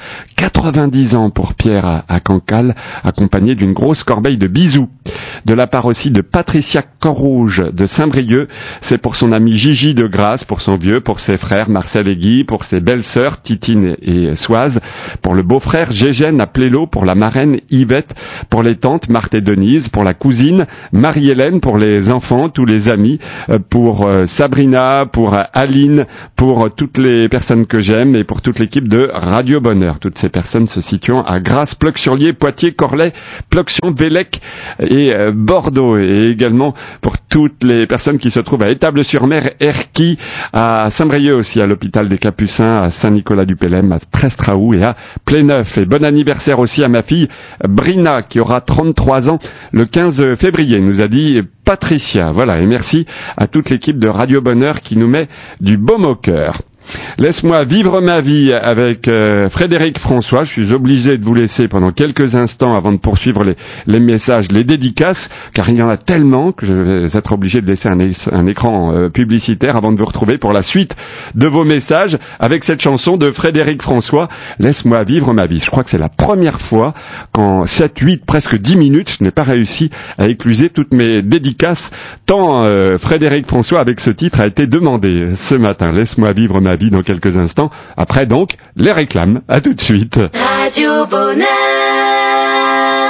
90 ans pour Pierre à Cancale, accompagné d'une grosse corbeille de bisous. De la part aussi de Patricia Corrouge de Saint-Brieuc, c'est pour son ami Gigi de Grasse, pour son vieux, pour ses frères Marcel et Guy, pour ses belles-sœurs Titine et Soise, pour le beau-frère Gégène à Plélo, pour la marraine Yvette, pour les tantes Marthe et Denise, pour la cousine Marie-Hélène, pour les enfants, tous les amis, pour Sabrina, pour Aline, pour toutes les personnes que j'aime et pour toute l'équipe de Radio Bonheur. Toutes ces personnes se situant à Grasse, Pleuc-sur-Lier, Poitiers, Corlay, Pleuction, Vélec et Bordeaux, et également pour toutes les personnes qui se trouvent à Étable-sur-Mer, Erquy, à Saint-Brieuc aussi, à l'hôpital des Capucins, à Saint-Nicolas-du-Pélem, à Trestraou et à Pléneuf. Et bon anniversaire aussi à ma fille Brina, qui aura 33 ans le 15 février, nous a dit Patricia. Voilà, et merci à toute l'équipe de Radio Bonheur qui nous met du baume au cœur. Laisse-moi vivre ma vie avec Frédéric François. Je suis obligé de vous laisser pendant quelques instants avant de poursuivre les messages, les dédicaces, car il y en a tellement que je vais être obligé de laisser un écran publicitaire avant de vous retrouver pour la suite de vos messages avec cette chanson de Frédéric François, Laisse-moi vivre ma vie. Je crois que c'est la première fois qu'en 7, 8, presque 10 minutes, je n'ai pas réussi à écluser toutes mes dédicaces, tant Frédéric François avec ce titre a été demandé ce matin. Laisse-moi vivre ma vie dans quelques instants. Après donc, les réclames. À tout de suite. Radio Bonheur.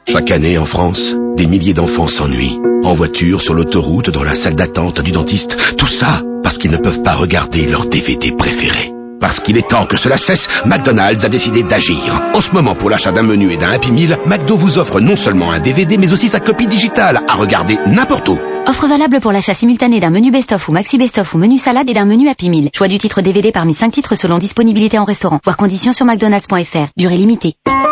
Chaque année en France, des milliers d'enfants s'ennuient. En voiture, sur l'autoroute, dans la salle d'attente du dentiste. Tout ça parce qu'ils ne peuvent pas regarder leur DVD préféré. Parce qu'il est temps que cela cesse, McDonald's a décidé d'agir. En ce moment, pour l'achat d'un menu et d'un Happy Meal, McDo vous offre non seulement un DVD, mais aussi sa copie digitale à regarder n'importe où. Offre valable pour l'achat simultané d'un menu best-of ou maxi best-of ou menu salade et d'un menu Happy Meal. Choix du titre DVD parmi 5 titres selon disponibilité en restaurant. Voir conditions sur mcdonalds.fr. Durée limitée.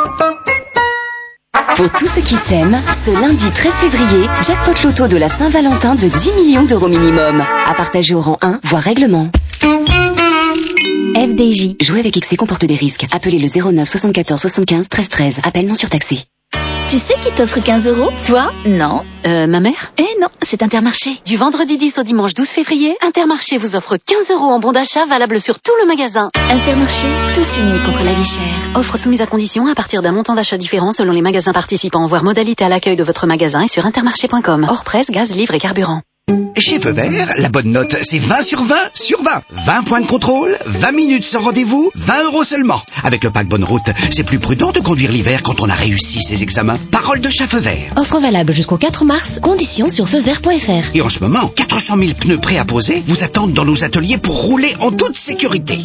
Pour tous ceux qui s'aiment, ce lundi 13 février, jackpot loto de la Saint-Valentin de 10 millions d'euros minimum. À partager au rang 1, voire règlement. FDJ. Jouer avec XC comporte des risques. Appelez le 09 74 75 13 13. Appel non surtaxé. Tu sais qui t'offre 15 €? Toi? Non. Ma mère? Non, c'est Intermarché. Du vendredi 10 au dimanche 12 février, Intermarché vous offre 15 € en bon d'achat valable sur tout le magasin. Intermarché, tous unis contre la vie chère. Offre soumise à condition à partir d'un montant d'achat différent selon les magasins participants. Voir modalité à l'accueil de votre magasin et sur intermarché.com. Hors presse, gaz, livre et carburant. Chez Feu Vert, la bonne note, c'est 20 sur 20 sur 20. 20 points de contrôle, 20 minutes sans rendez-vous, 20 € seulement. Avec le pack Bonne Route, c'est plus prudent de conduire l'hiver quand on a réussi ses examens. Parole de chat Feu Vert. Offre valable jusqu'au 4 mars, conditions sur feuvert.fr. Et en ce moment, 400 000 pneus prêts à poser vous attendent dans nos ateliers pour rouler en toute sécurité.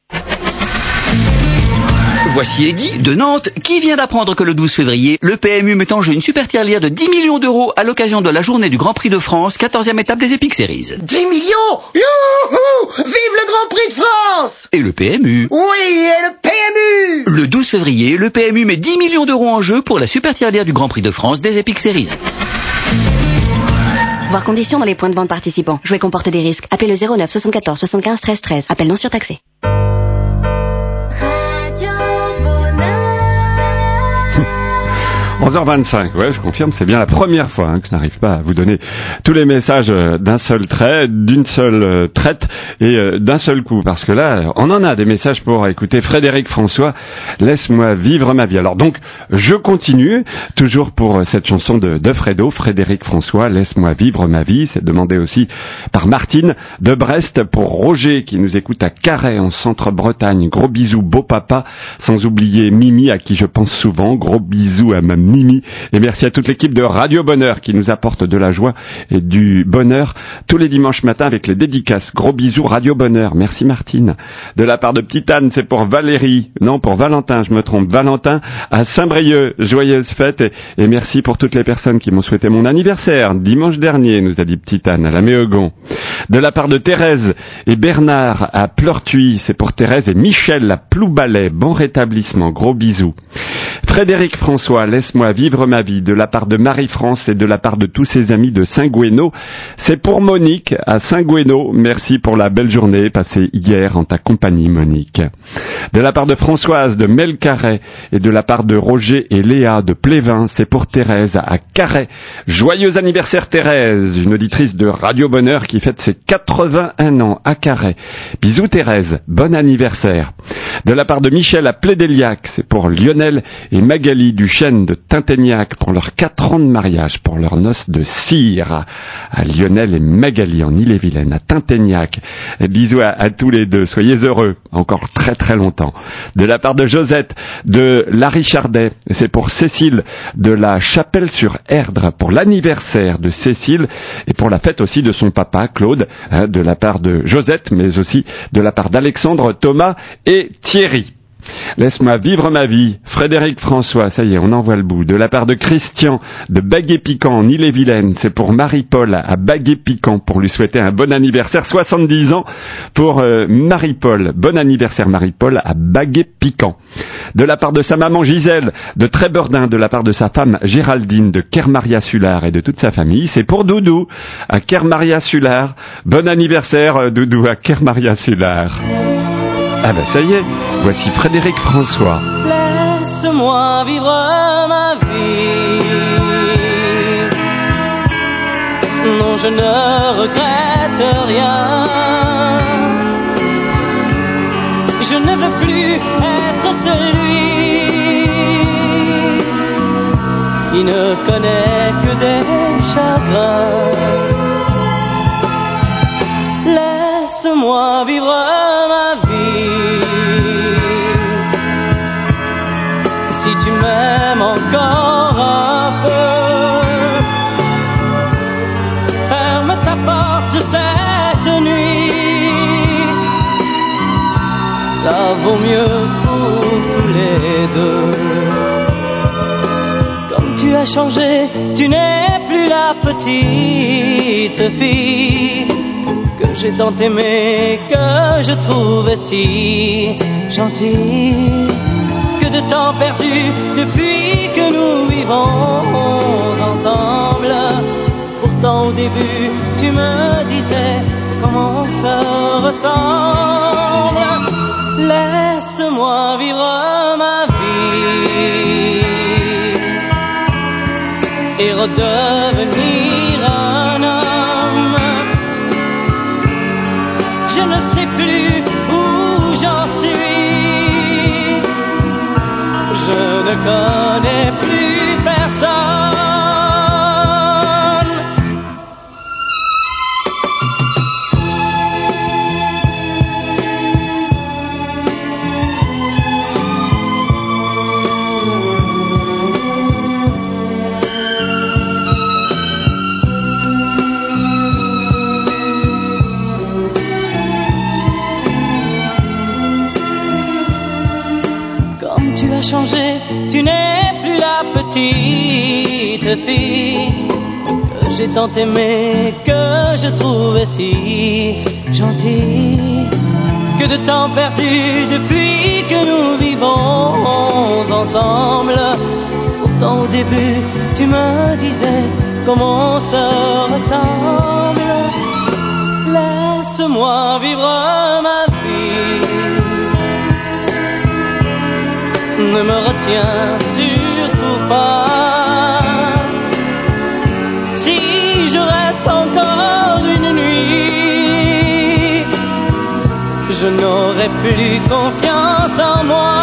Voici Eddy de Nantes qui vient d'apprendre que le 12 février, le PMU met en jeu une super tirelire de 10 millions d'euros à l'occasion de la journée du Grand Prix de France, 14e étape des Epic Series. 10 millions! Youhou! Vive le Grand Prix de France! Et le PMU. Oui, et le PMU! Le 12 février, le PMU met 10 millions d'euros en jeu pour la super tirelire du Grand Prix de France des Epic Series. Voir conditions dans les points de vente participants. Jouer comporte des risques. Appel le 09 74 75 13 13. Appel non surtaxé. 11h25, ouais, je confirme, c'est bien la première fois que je n'arrive pas à vous donner tous les messages d'un seul trait, d'une seule traite et d'un seul coup, parce que là, on en a des messages pour écouter Frédéric François, Laisse-moi vivre ma vie. Alors donc, je continue, toujours pour cette chanson de Fredo, Frédéric François, Laisse-moi vivre ma vie, c'est demandé aussi par Martine de Brest, pour Roger qui nous écoute à Carhaix en Centre-Bretagne. Gros bisous, beau papa, sans oublier Mimi à qui je pense souvent, gros bisous à ma Mimi, et merci à toute l'équipe de Radio Bonheur qui nous apporte de la joie et du bonheur tous les dimanches matins avec les dédicaces. Gros bisous Radio Bonheur, merci Martine. De la part de Petite Anne, c'est pour Valérie, non pour Valentin, je me trompe, Valentin à Saint-Brieuc, joyeuse fête et merci pour toutes les personnes qui m'ont souhaité mon anniversaire dimanche dernier, nous a dit Petite Anne à la Méogon. De la part de Thérèse et Bernard à Pleurtuis, c'est pour Thérèse et Michel à Ploubalais, bon rétablissement, gros bisous. Frédéric François, laisse-moi vivre ma vie, de la part de Marie-France et de la part de tous ses amis de Saint-Gouéno. C'est pour Monique à Saint-Gouéno. Merci pour la belle journée passée hier en ta compagnie, Monique. De la part de Françoise de Melcarré et de la part de Roger et Léa de Plévin, c'est pour Thérèse à Carhaix. Joyeux anniversaire Thérèse, une auditrice de Radio Bonheur qui fête ses 81 ans à Carhaix. Bisous Thérèse, bon anniversaire. De la part de Michel à Plédéliac, c'est pour Lionel et Magali du Chêne de Tinténiac pour leurs 4 ans de mariage, pour leurs noces de cire. À Lionel et Magali en Ille-et-Vilaine, à Tinténiac. Et bisous à tous les deux, soyez heureux, encore très très longtemps. De la part de Josette de La Richardet, c'est pour Cécile de la Chapelle-sur-Erdre, pour l'anniversaire de Cécile et pour la fête aussi de son papa Claude, de la part de Josette, mais aussi de la part d'Alexandre, Thomas et Thierry. Laisse-moi vivre ma vie, Frédéric François, ça y est, on en voit le bout. De la part de Christian de Baguet-Piquant en Ille-et-Vilaine, c'est pour Marie-Paul à Baguet-Piquant pour lui souhaiter un bon anniversaire, 70 ans pour Marie-Paul. Bon anniversaire Marie-Paul à Baguet-Piquant. De la part de sa maman Gisèle de Trébordin, de la part de sa femme Géraldine de Kermaria-Sulard et de toute sa famille, c'est pour Doudou à Kermaria-Sulard. Bon anniversaire Doudou à Kermaria-Sulard. Ah ben ça y est, voici Frédéric François. Laisse-moi vivre ma vie. Non, je ne regrette rien. Je ne veux plus être celui qui ne connaît que des chagrins. Laisse-moi vivre ma vie. Si tu m'aimes encore un toute cette nuit. Ça vaut mieux pour tous les deux. Comme tu as changé, tu n'es plus la petite fille que j'ai tant aimée, que je trouvais si gentille. Que de temps perdu depuis que nous vivons ensemble. Pourtant au début tu me disais comment ça ressemble. Laisse-moi vivre ma vie et redevenir un homme. Je ne sais plus où j'en suis. Je ne connais plus personne. Changé, tu n'es plus la petite fille que j'ai tant aimée, que je trouvais si gentille. Que de temps perdu depuis que nous vivons ensemble. Pourtant au début tu me disais comment ça ressemble. Laisse-moi vivre ma vie. Ne me retiens surtout pas. Si je reste encore une nuit, je n'aurai plus confiance en moi.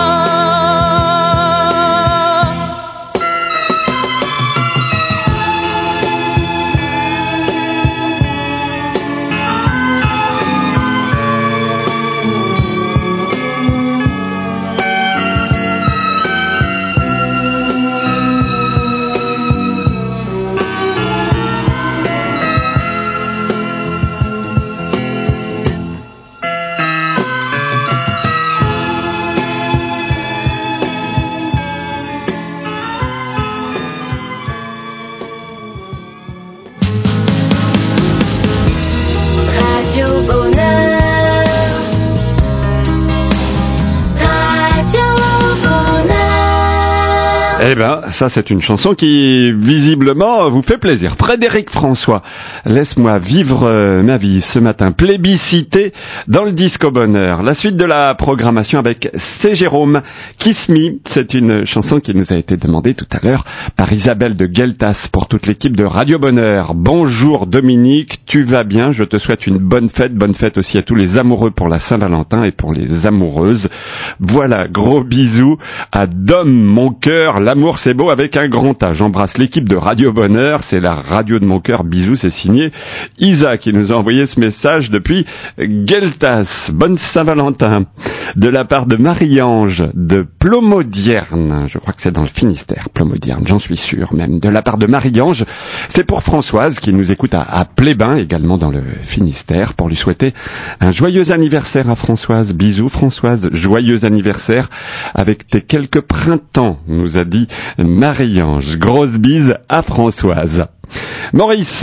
Eh ben, ça c'est une chanson qui visiblement vous fait plaisir. Frédéric François, laisse-moi vivre ma vie ce matin, plébiscité dans le Disco Bonheur. La suite de la programmation avec C'est Jérôme, Kiss Me, c'est une chanson qui nous a été demandée tout à l'heure par Isabelle de Gueltas pour toute l'équipe de Radio Bonheur. Bonjour Dominique, tu vas bien? Je te souhaite une bonne fête aussi à tous les amoureux pour la Saint-Valentin et pour les amoureuses. Voilà, gros bisous à Dom, mon cœur, l'amour c'est beau avec un grand A. J'embrasse l'équipe de Radio Bonheur, c'est la radio de mon cœur, bisous, c'est signé Isa qui nous a envoyé ce message depuis Gueltas. Bonne Saint-Valentin de la part de Marie-Ange de Plomodierne, je crois que c'est dans le Finistère, Plomodierne, j'en suis sûr même, de la part de Marie-Ange. C'est pour Françoise qui nous écoute à Plébin, également dans le Finistère, pour lui souhaiter un joyeux anniversaire à Françoise. Bisous Françoise, joyeux anniversaire avec tes quelques printemps, nous a dit Marie-Ange. Grosse bise à Françoise. Maurice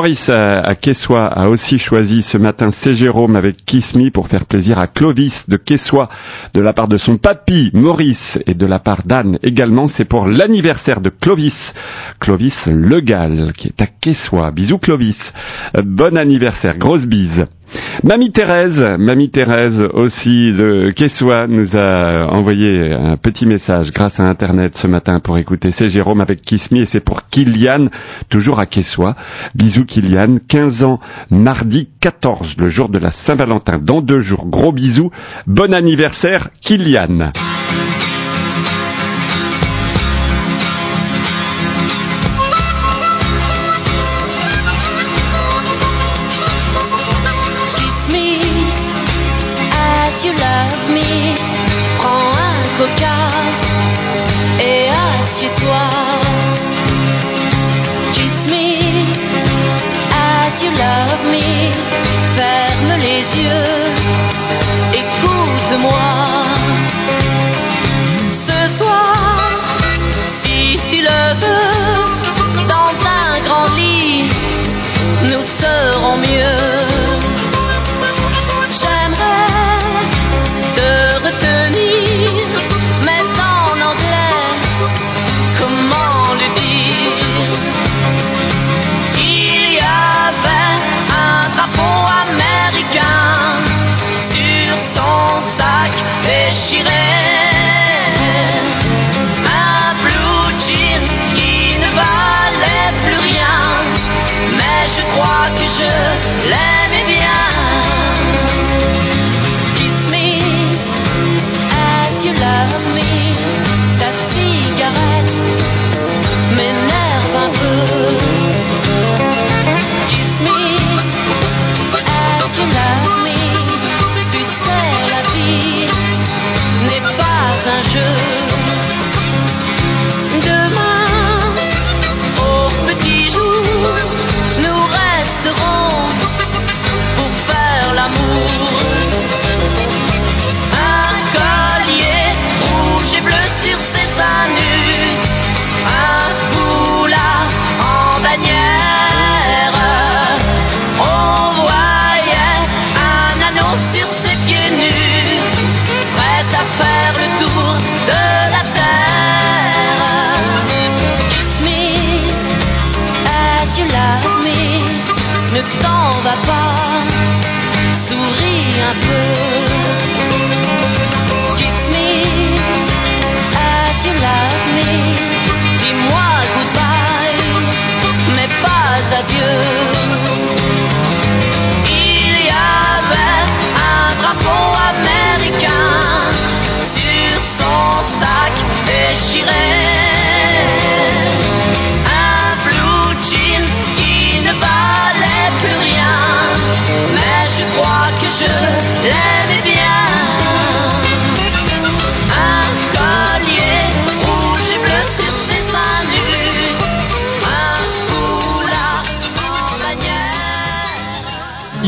à Quessoy a aussi choisi ce matin C'est Jérôme avec Kiss Me pour faire plaisir à Clovis de Quessoy de la part de son papy Maurice et de la part d'Anne également. C'est pour l'anniversaire de Clovis Le Gall qui est à Quessoy. Bisous Clovis, bon anniversaire, grosse bise. Mamie Thérèse aussi de Quessoy nous a envoyé un petit message grâce à Internet ce matin pour écouter C'est Jérôme avec Kiss Me et c'est pour Kylian, toujours à Quessoy. Bisous Kylian, 15 ans, mardi 14, le jour de la Saint-Valentin, dans 2 jours. Gros bisous, bon anniversaire Kylian. Et assieds-toi. Kiss me as you love me.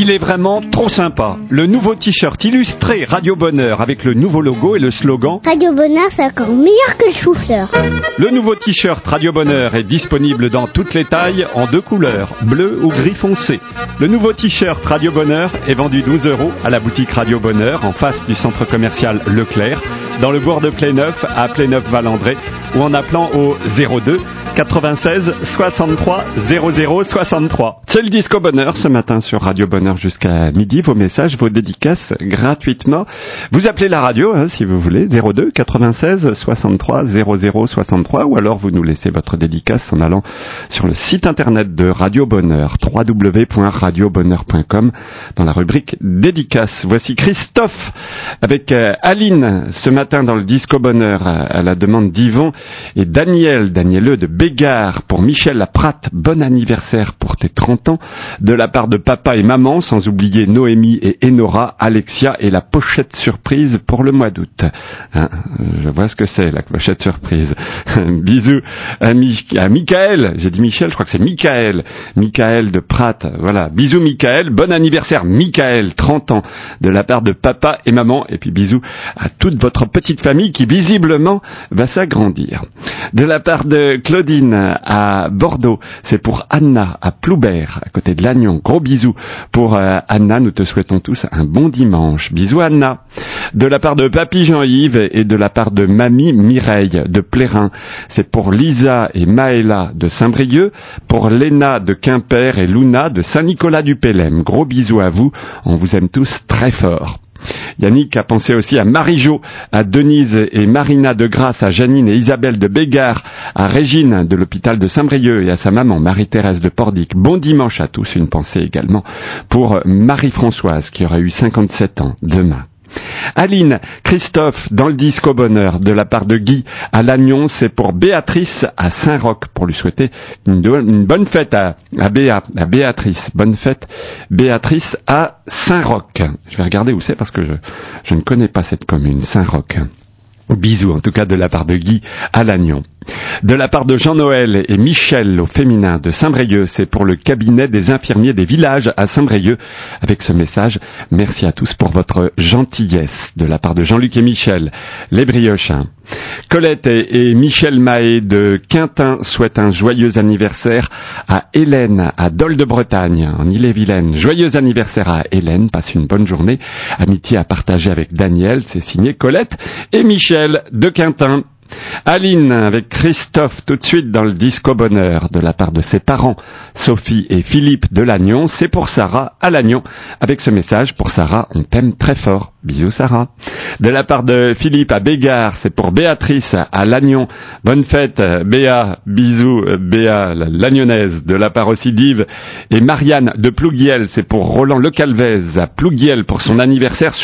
Il est vraiment trop sympa. Le nouveau t-shirt illustré Radio Bonheur avec le nouveau logo et le slogan Radio Bonheur, c'est encore meilleur que le chou-fleur. Le nouveau t-shirt Radio Bonheur est disponible dans toutes les tailles en 2 couleurs, bleu ou gris foncé. Le nouveau t-shirt Radio Bonheur est vendu 12 € à la boutique Radio Bonheur en face du centre commercial Leclerc, dans le bourg de Pléneuf à Pléneuf-Valandré ou en appelant au 02 96 63 00 63. C'est le Disco Bonheur ce matin sur Radio Bonheur jusqu'à midi. Vos messages, vos dédicaces gratuitement. Vous appelez la radio si vous voulez, 02 96 63 00 63 ou alors vous nous laissez votre dédicace en allant sur le site internet de Radio Bonheur, www.radiobonheur.com, dans la rubrique dédicace. Voici Christophe avec Aline ce matin dans le Disco Bonheur à la demande d'Yvon et Daniel de Bégard pour Michel Lapratte. Bon anniversaire pour tes 30 ans de la part de papa et maman, sans oublier Noémie et Enora, Alexia et la pochette surprise pour le mois d'août. Je vois ce que c'est la pochette surprise. Bisous à Michael. J'ai dit Michel, je crois que c'est Michael de Pratt. Voilà, bisous Michael, bon anniversaire Michael, 30 ans de la part de papa et maman, et puis bisous à toute votre petite famille qui visiblement va s'agrandir. De la part de Claudine à Bordeaux, c'est pour Anna à Ploubert, à côté de Lannion. Gros bisous pour Anna, nous te souhaitons tous un bon dimanche. Bisous Anna. De la part de Papy Jean-Yves et de la part de Mamie Mireille de Plérin, c'est pour Lisa et Maëla de Saint-Brieuc, pour Léna de Quimper et Luna de Saint-Nicolas-du-Pélem. Gros bisous à vous, on vous aime tous très fort. Yannick a pensé aussi à Marie-Jo, à Denise et Marina de Grasse, à Janine et Isabelle de Bégard, à Régine de l'hôpital de Saint-Brieuc et à sa maman Marie-Thérèse de Pordic. Bon dimanche à tous, une pensée également pour Marie-Françoise qui aura eu 57 ans demain. Aline, Christophe, dans le Disco Bonheur, de la part de Guy à Lannion, c'est pour Béatrice à Saint-Roch, pour lui souhaiter une bonne fête à Béatrice. Bonne fête, Béatrice à Saint-Roch. Je vais regarder où c'est parce que je ne connais pas cette commune, Saint-Roch. Bisous, en tout cas de la part de Guy à Lannion. De la part de Jean-Noël et Michel au féminin de Saint-Brieuc, c'est pour le cabinet des infirmiers des villages à Saint-Brieuc. Avec ce message, merci à tous pour votre gentillesse. De la part de Jean-Luc et Michel, les Briochins. Colette et Michel Mahé de Quintin souhaitent un joyeux anniversaire à Hélène à Dol de Bretagne en Ille-et-Vilaine. Joyeux anniversaire à Hélène, passe une bonne journée. Amitié à partager avec Daniel, c'est signé Colette et Michel de Quintin. Aline avec Christophe tout de suite dans le Disco Bonheur de la part de ses parents Sophie et Philippe de Lannion, c'est pour Sarah à Lannion avec ce message pour Sarah, on t'aime très fort. Bisous Sarah. De la part de Philippe à Bégard, c'est pour Béatrice à Lannion. Bonne fête Béa, bisous Béa la Lagnonnaise. De la part aussi d'Yves et Marianne de Plouguiel, c'est pour Roland Le Calvez à Plouguiel pour son anniversaire,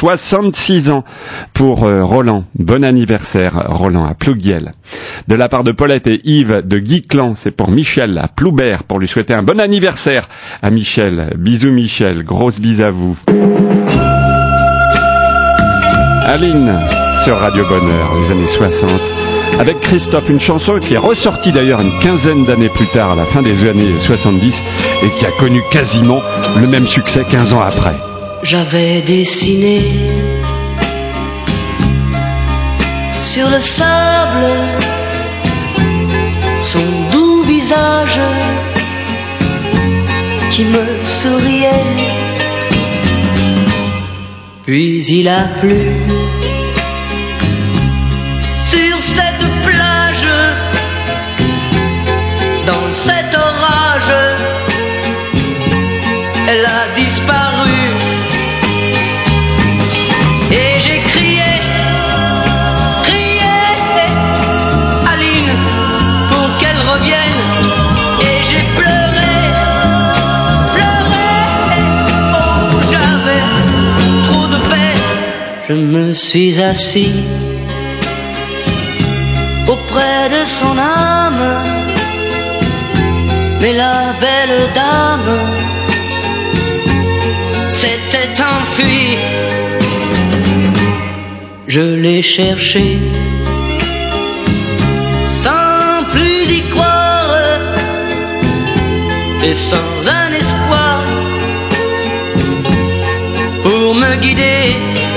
66 ans pour Roland. Bon anniversaire Roland à Plouguiel. De la part de Paulette et Yves de Guiclan, c'est pour Michel à Ploubert pour lui souhaiter un bon anniversaire à Michel. Bisous Michel, grosse bise à vous. Aline sur Radio Bonheur, les années 60, avec Christophe, une chanson qui est ressortie d'ailleurs une quinzaine d'années plus tard, à la fin des années 70, et qui a connu quasiment le même succès 15 ans après. J'avais dessiné sur le sable son doux visage qui me souriait. Puis il a plu sur cette plage, dans cet orage, elle a disparu. Et j'ai crié, Aline, pour qu'elle revienne. Et j'ai pleuré, oh j'avais trop de peine. Je me suis assis auprès de son âme, mais la belle dame s'était enfuie. Je l'ai cherchée sans plus y croire et sans un espoir. guider.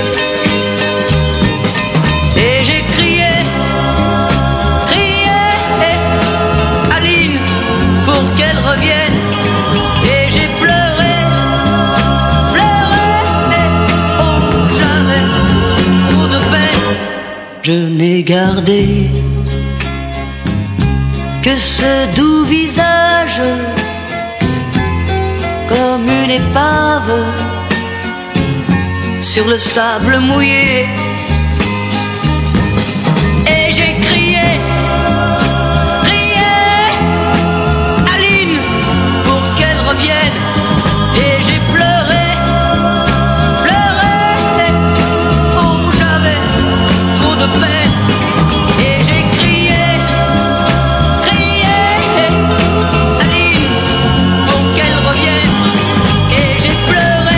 Et j'ai crié, Aline, pour qu'elle revienne. Et j'ai pleuré, oh j'avais trop de peine. Je n'ai gardé que ce doux visage, comme une épave sur le sable mouillé. Et j'ai crié, Aline, pour qu'elle revienne. Et j'ai pleuré, oh j'avais trop de peine. Et j'ai crié, Aline, pour qu'elle revienne. Et j'ai pleuré,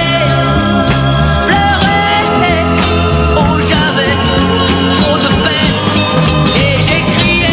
oh j'avais trop de peine. Et j'ai crié.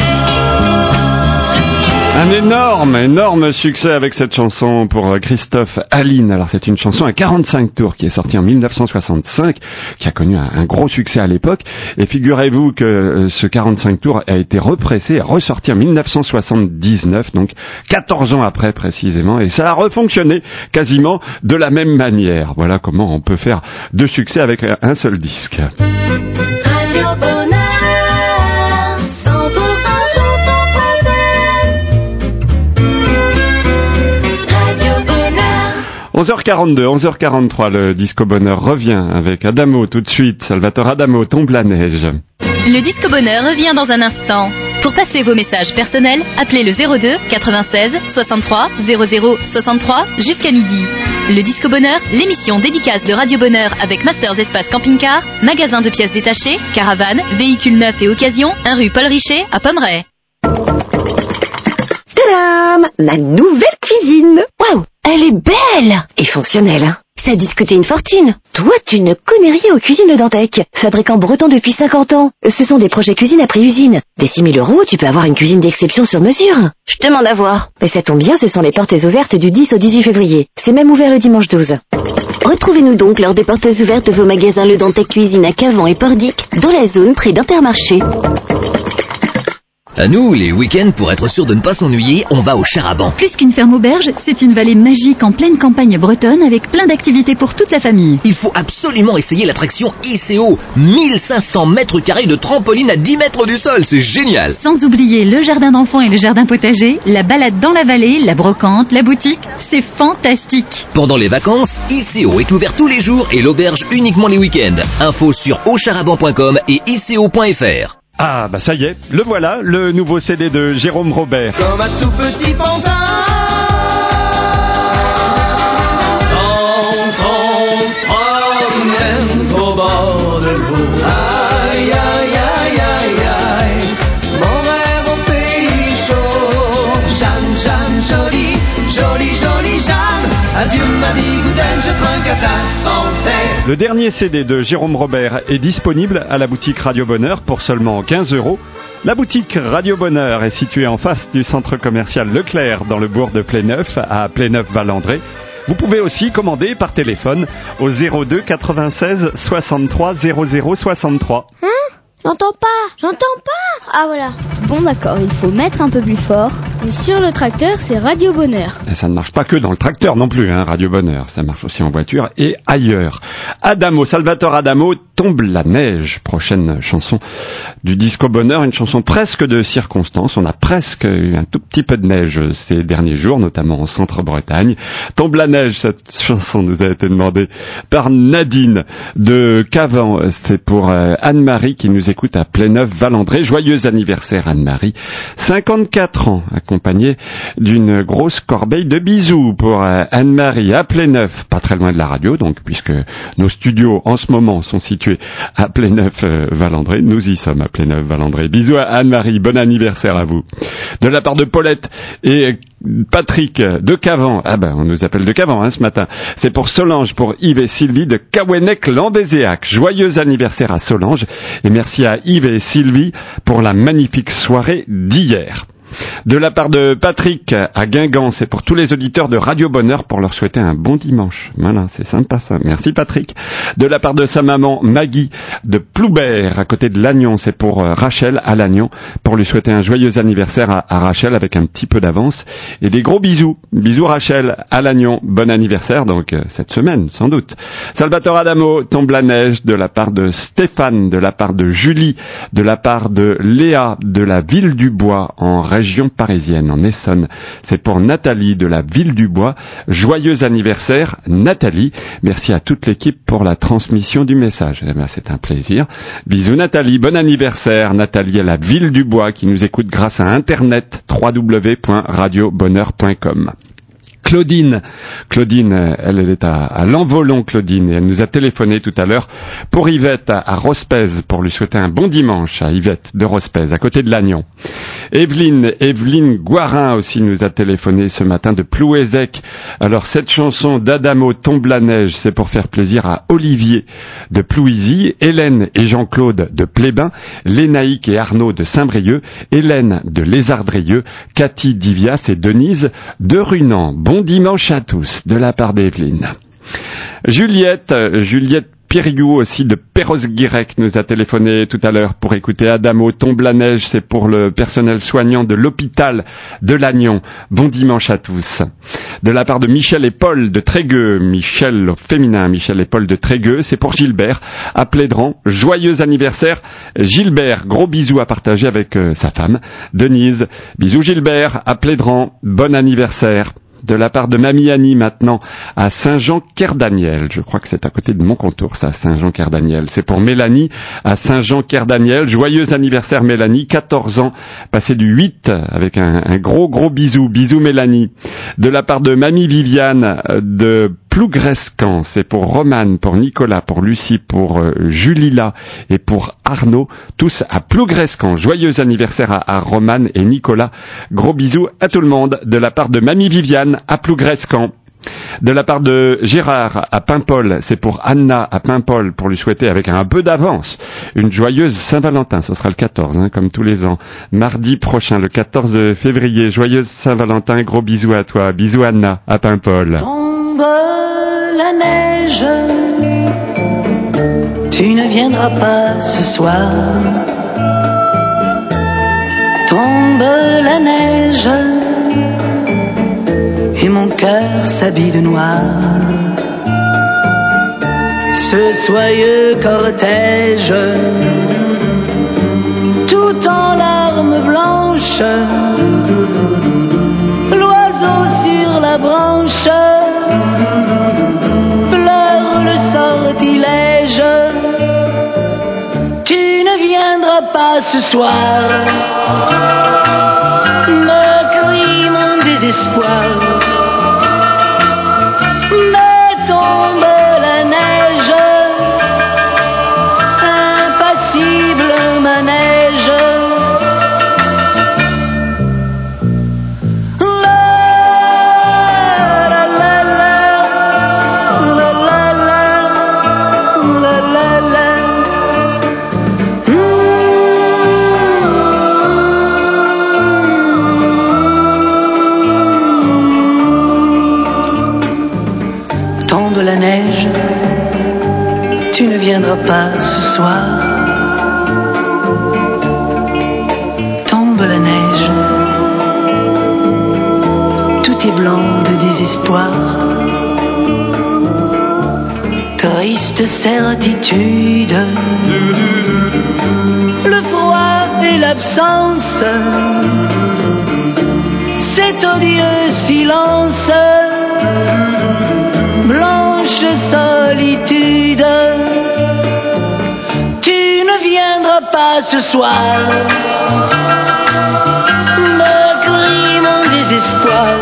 Un énorme succès avec cette chanson pour Christophe Aline. Alors c'est une chanson à 45 tours qui est sortie en 1965, qui a connu un gros succès à l'époque. Et figurez-vous que ce 45 tours a été repressé, ressorti en 1979, donc 14 ans après précisément, et ça a refonctionné quasiment de la même manière. Voilà comment on peut faire deux succès avec un seul disque. Radio Bonheur, 100% chanson Radio Bonheur. 11h42, 11h43, le Disco Bonheur revient avec Adamo tout de suite. Salvatore Adamo, Tombe la neige. Le Disco Bonheur revient dans un instant. Pour passer vos messages personnels, appelez le 02 96 63 00 63 jusqu'à midi. Le Disco Bonheur, l'émission dédicace de Radio Bonheur avec Masters Espace Camping-Car, magasin de pièces détachées, caravanes, véhicules neufs et occasions, 1 rue Paul Richet à Pommeraye. Tadam! Ma nouvelle cuisine! Waouh! Elle est belle! Et fonctionnelle, hein? Ça a dû te coûter une fortune. Toi, tu ne connais rien aux cuisines Le Dantec. Fabricant breton depuis 50 ans. Ce sont des projets cuisine à prix usine. Dès 6 000 €, tu peux avoir une cuisine d'exception sur mesure. Je te demande à voir. Mais ça tombe bien, ce sont les portes ouvertes du 10 au 18 février. C'est même ouvert le dimanche 12. Retrouvez-nous donc lors des portes ouvertes de vos magasins Le Dantec Cuisine à Cavan et Pordic, dans la zone près d'Intermarché. À nous, les week-ends, pour être sûr de ne pas s'ennuyer, on va au Charaban. Plus qu'une ferme auberge, c'est une vallée magique en pleine campagne bretonne avec plein d'activités pour toute la famille. Il faut absolument essayer l'attraction ICO. 1500 mètres carrés de trampoline à 10 mètres du sol, c'est génial. Sans oublier le jardin d'enfants et le jardin potager, la balade dans la vallée, la brocante, la boutique, c'est fantastique. Pendant les vacances, ICO est ouvert tous les jours et l'auberge uniquement les week-ends. Info sur aucharaban.com et ico.fr. Ah bah ça y est, le voilà, le nouveau CD de Jérôme Robert. Comme un tout petit pantin, quand on se promène au bord de l'eau. Aïe, aïe, aïe, aïe, aïe, mon rêve au pays chaud. Jeanne, Jeanne, jolie, jolie, jolie Jeanne, adieu ma bigoudelle, je trinque à ta santé. Le dernier CD de Jérôme Robert est disponible à la boutique Radio Bonheur pour seulement 15 €. La boutique Radio Bonheur est située en face du centre commercial Leclerc dans le bourg de Pléneuf, à Pléneuf-Valandré. Vous pouvez aussi commander par téléphone au 02 96 63 00 63. J'entends pas. Ah voilà. Bon d'accord, il faut mettre un peu plus fort. Et sur le tracteur, c'est Radio Bonheur. Et ça ne marche pas que dans le tracteur non plus, hein, Radio Bonheur. Ça marche aussi en voiture et ailleurs. Adamo, Salvatore Adamo, Tombe la neige. Prochaine chanson du Disco Bonheur, une chanson presque de circonstance. On a presque eu un tout petit peu de neige ces derniers jours, notamment en Centre-Bretagne. Tombe la neige, cette chanson nous a été demandée par Nadine de Cavan. C'est pour Anne-Marie qui nous écoute à Pléneuf-Valandré. Joyeux anniversaire Anne-Marie. 54 ans, accompagnée d'une grosse corbeille de bisous pour Anne-Marie à Pléneuf, pas très loin de la radio, donc puisque nos studios en ce moment sont situés à Pléneuf-Valandré, nous y sommes à Pléneuf-Valandré. Bisous à Anne-Marie, bon anniversaire à vous. De la part de Paulette et Patrick de Cavan, ah ben on nous appelle de Cavan ce matin, c'est pour Solange, pour Yves et Sylvie de Cauennec-Lambézéac. Joyeux anniversaire à Solange et merci à Yves et Sylvie pour la magnifique soirée d'hier. De la part de Patrick à Guingamp, c'est pour tous les auditeurs de Radio Bonheur pour leur souhaiter un bon dimanche. Voilà, c'est sympa ça. Merci Patrick. De la part de sa maman Maggie de Ploubert à côté de Lannion, c'est pour Rachel à Lannion pour lui souhaiter un joyeux anniversaire à Rachel avec un petit peu d'avance et des gros bisous. Bisous Rachel à Lannion. Bon anniversaire donc cette semaine sans doute. Salvatore Adamo tombe la neige de la part de Stéphane, de la part de Julie, de la part de Léa de la Ville du Bois en région parisienne, en Essonne. C'est pour Nathalie de la Ville du Bois. Joyeux anniversaire Nathalie. Merci à toute l'équipe pour la transmission du message. Eh ben, c'est un plaisir. Bisous Nathalie. Bon anniversaire Nathalie à la Ville du Bois qui nous écoute grâce à Internet www.radiobonheur.com. Claudine, elle est à l'Envolon, Claudine, et elle nous a téléphoné tout à l'heure pour Yvette à Rospez, pour lui souhaiter un bon dimanche à Yvette de Rospez, à côté de Lannion. Evelyne Guarin aussi nous a téléphoné ce matin de Plouézec. Alors cette chanson d'Adamo Tombe la neige, c'est pour faire plaisir à Olivier de Plouisy, Hélène et Jean-Claude de Plébin, Lénaïque et Arnaud de Saint-Brieuc, Hélène de Lézardrieux, Cathy Divias et Denise de Runan. Bon dimanche à tous, de la part d'Evelyne. Juliette Piriou aussi de Perros-Guirec nous a téléphoné tout à l'heure pour écouter Adamo Tombe la neige, c'est pour le personnel soignant de l'hôpital de Lannion. Bon dimanche à tous. De la part de Michel et Paul de Trégueux, Michel au féminin, Michel et Paul de Trégueux, c'est pour Gilbert à Plédran. Joyeux anniversaire Gilbert, gros bisous à partager avec sa femme Denise. Bisous Gilbert à Plédran, bon anniversaire. De la part de Mamie Annie maintenant à Saint-Jean-Kerdaniel. Je crois que c'est à côté de Montcontour, ça, Saint-Jean-Kerdaniel. C'est pour Mélanie à Saint-Jean-Kerdaniel. Joyeux anniversaire Mélanie, 14 ans, passé du 8 avec un gros bisou. Bisous Mélanie. De la part de Mamie Viviane de Plougrescan, c'est pour Romane, pour Nicolas, pour Lucie, pour Julila et pour Arnaud, tous à Plougrescan. Joyeux anniversaire à Romane et Nicolas. Gros bisous à tout le monde. De la part de Mamie Viviane à Plougrescan. De la part de Gérard à Paimpol, c'est pour Anna à Paimpol pour lui souhaiter avec un peu d'avance une joyeuse Saint-Valentin. Ce sera le 14, comme tous les ans. Mardi prochain, le 14 février. Joyeuse Saint-Valentin. Gros bisous à toi. Bisous Anna à Paimpol. Tombe la neige, tu ne viendras pas ce soir. Tombe la neige, et mon cœur s'habille de noir. Ce soyeux cortège, tout en larmes blanches, l'oiseau sur la branche pleure le sortilège. Tu ne viendras pas ce soir, me crie mon désespoir. Mais tombe la neige, impassible manège. La neige, tu ne viendras pas ce soir. Tombe la neige, tout est blanc de désespoir. Triste certitude, le froid et l'absence, cet odieux silence. Blanche solitude, tu ne viendras pas ce soir, me crie mon désespoir.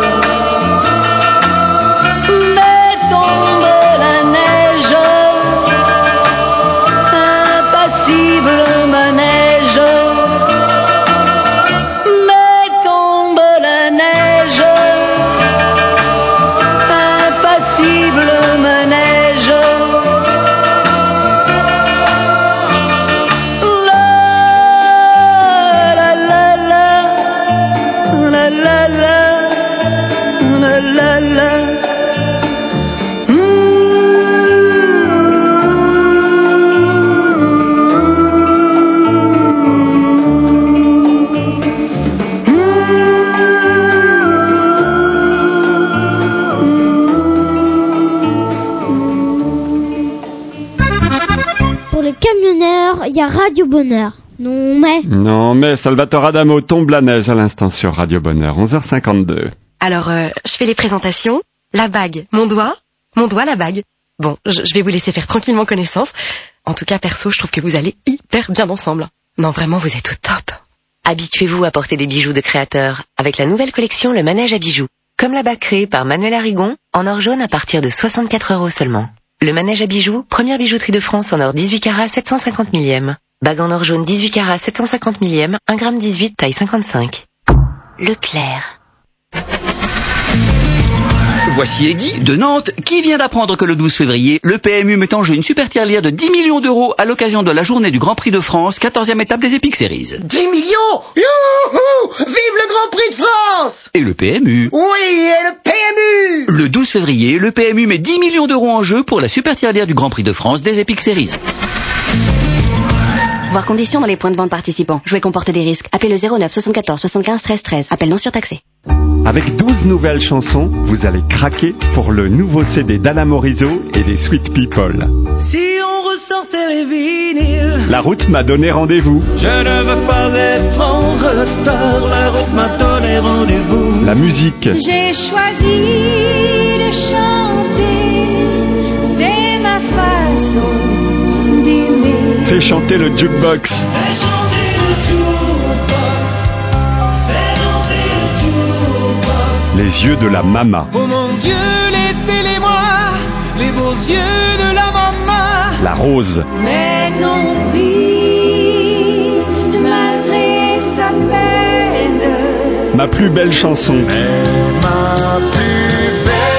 Mais tombe la neige, impassible manège. Mais tombe la neige, impassible manège. La la la la, les camionneurs, il y a Radio Bonheur. Non mais Salvatore Adamo tombe la neige à l'instant sur Radio Bonheur, 11h52. Alors, je fais les présentations. La bague, mon doigt, la bague. Bon, je vais vous laisser faire tranquillement connaissance. En tout cas, perso, je trouve que vous allez hyper bien ensemble. Non, vraiment, vous êtes au top. Habituez-vous à porter des bijoux de créateurs avec la nouvelle collection Le Manège à bijoux. Comme la bague créée par Manuel Arrigon, en or jaune à partir de 64 € seulement. Le Manège à bijoux, première bijouterie de France en or 18 carats 750 millième. Bague en or jaune 18 carats 750 millième, 1 g 18 taille 55. Leclerc. Voici Eggy de Nantes qui vient d'apprendre que le 12 février, le PMU met en jeu une super tirelire de 10 millions d'euros à l'occasion de la journée du Grand Prix de France, 14e étape des Epic Series. 10 millions! Youhou! Vive le Grand Prix de France! Et le PMU. Oui, et le PMU! Le 12 février, le PMU met 10 millions d'euros en jeu pour la super tirelire du Grand Prix de France des Epic Series. Voir conditions dans les points de vente participants. Jouer comporte des risques. Appelez le 09 74 75 13 13. Appel non surtaxé. Avec 12 nouvelles chansons, vous allez craquer pour le nouveau CD d'Alain Morisot et des Sweet People. Si on ressortait les vinyles, La route m'a donné rendez-vous. je ne veux pas être en retard, la route m'a donné rendez-vous. La musique, J'ai choisi de chanter, c'est ma façon d'aimer. fait chanter le jukebox. Fais chanter le jukebox, fais danser le jukebox. Les yeux de la mama. Oh mon Dieu, laissez-les-moi, les beaux yeux de la maman. La rose. Mais on vit malgré sa peine. Ma plus belle chanson. Ma plus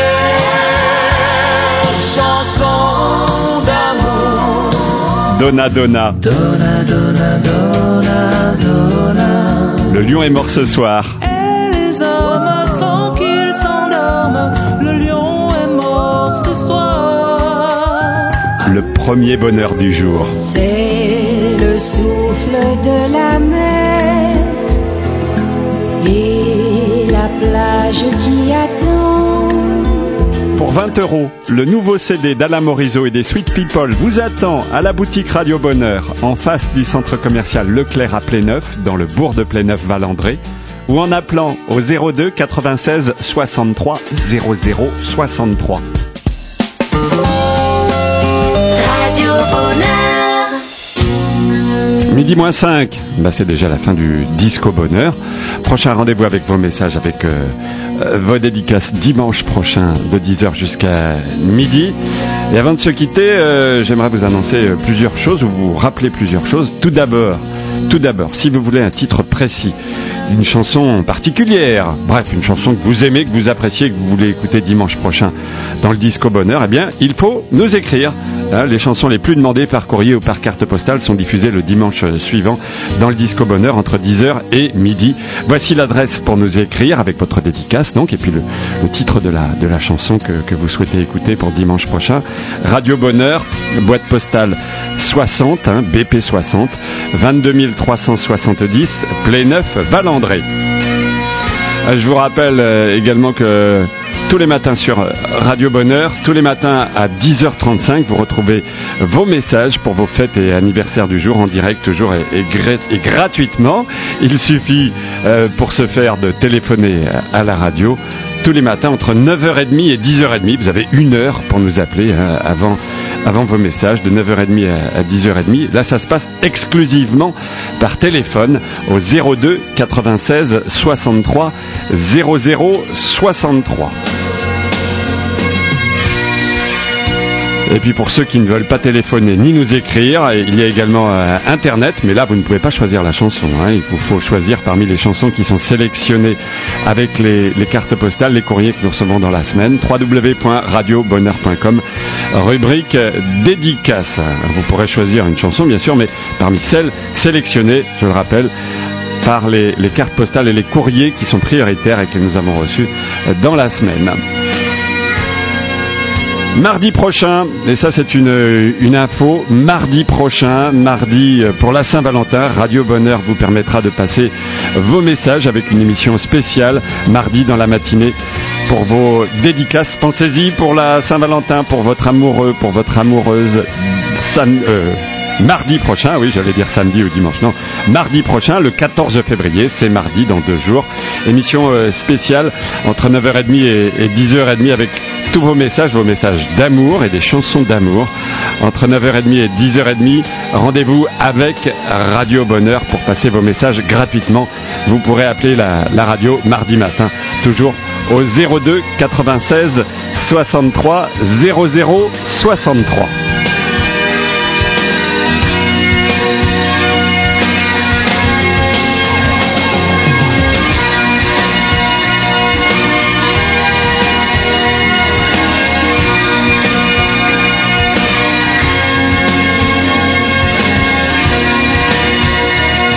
belle chanson d'amour. Donna Donna. Donna, donna, donna, donna. Le lion est mort ce soir. Et les hommes tranquilles s'endorment. Le lion est mort ce soir. Le premier bonheur du jour. C'est le souffle de la mer et la plage qui attend. Pour 20 €, le nouveau CD d'Alain Morisot et des Sweet People vous attend à la boutique Radio Bonheur, en face du centre commercial Leclerc à Pléneuf, dans le bourg de Pléneuf-Valandré, ou en appelant au 02 96 63 00 63. Radio Bonheur. Midi moins 5, c'est déjà la fin du Disco Bonheur. Prochain rendez-vous avec vos messages, avec vos dédicaces dimanche prochain de 10h jusqu'à midi. Et avant de se quitter, j'aimerais vous annoncer plusieurs choses, ou vous rappeler plusieurs choses. Tout d'abord, si vous voulez un titre précis, une chanson particulière, bref, une chanson que vous aimez, que vous appréciez, que vous voulez écouter dimanche prochain dans le Disco Bonheur, eh bien, il faut nous écrire. Les chansons les plus demandées par courrier ou par carte postale sont diffusées le dimanche suivant dans le Disco Bonheur entre 10h et midi. Voici l'adresse pour nous écrire avec votre dédicace, donc, et puis le titre de la chanson que vous souhaitez écouter pour dimanche prochain. Radio Bonheur, boîte postale 60, BP 60, 22 370, Pléneuf, Valandré. Je vous rappelle également que tous les matins sur Radio Bonheur, tous les matins à 10h35, vous retrouvez vos messages pour vos fêtes et anniversaires du jour en direct, toujours et gratuitement. Il suffit pour ce faire de téléphoner à la radio tous les matins entre 9h30 et 10h30. Vous avez 1 heure pour nous appeler avant vos messages, de 9h30 à 10h30. Là, ça se passe exclusivement par téléphone au 02 96 63 00 63. Et puis pour ceux qui ne veulent pas téléphoner ni nous écrire, il y a également Internet, mais là vous ne pouvez pas choisir la chanson. Il vous faut choisir parmi les chansons qui sont sélectionnées avec les cartes postales, les courriers que nous recevons dans la semaine. www.radiobonheur.com, rubrique dédicace. Vous pourrez choisir une chanson bien sûr, mais parmi celles sélectionnées, je le rappelle, par les cartes postales et les courriers qui sont prioritaires et que nous avons reçus dans la semaine. Mardi prochain, et ça c'est une info, mardi prochain, pour la Saint-Valentin, Radio Bonheur vous permettra de passer vos messages avec une émission spéciale, mardi dans la matinée, pour vos dédicaces. Pensez-y pour la Saint-Valentin, pour votre amoureux, pour votre amoureuse, mardi prochain, oui, j'allais dire samedi ou dimanche, non, mardi prochain, le 14 février, c'est mardi dans 2 jours. Émission spéciale entre 9h30 et 10h30 avec tous vos messages d'amour et des chansons d'amour. Entre 9h30 et 10h30, rendez-vous avec Radio Bonheur pour passer vos messages gratuitement. Vous pourrez appeler la radio mardi matin, toujours au 02 96 63 00 63.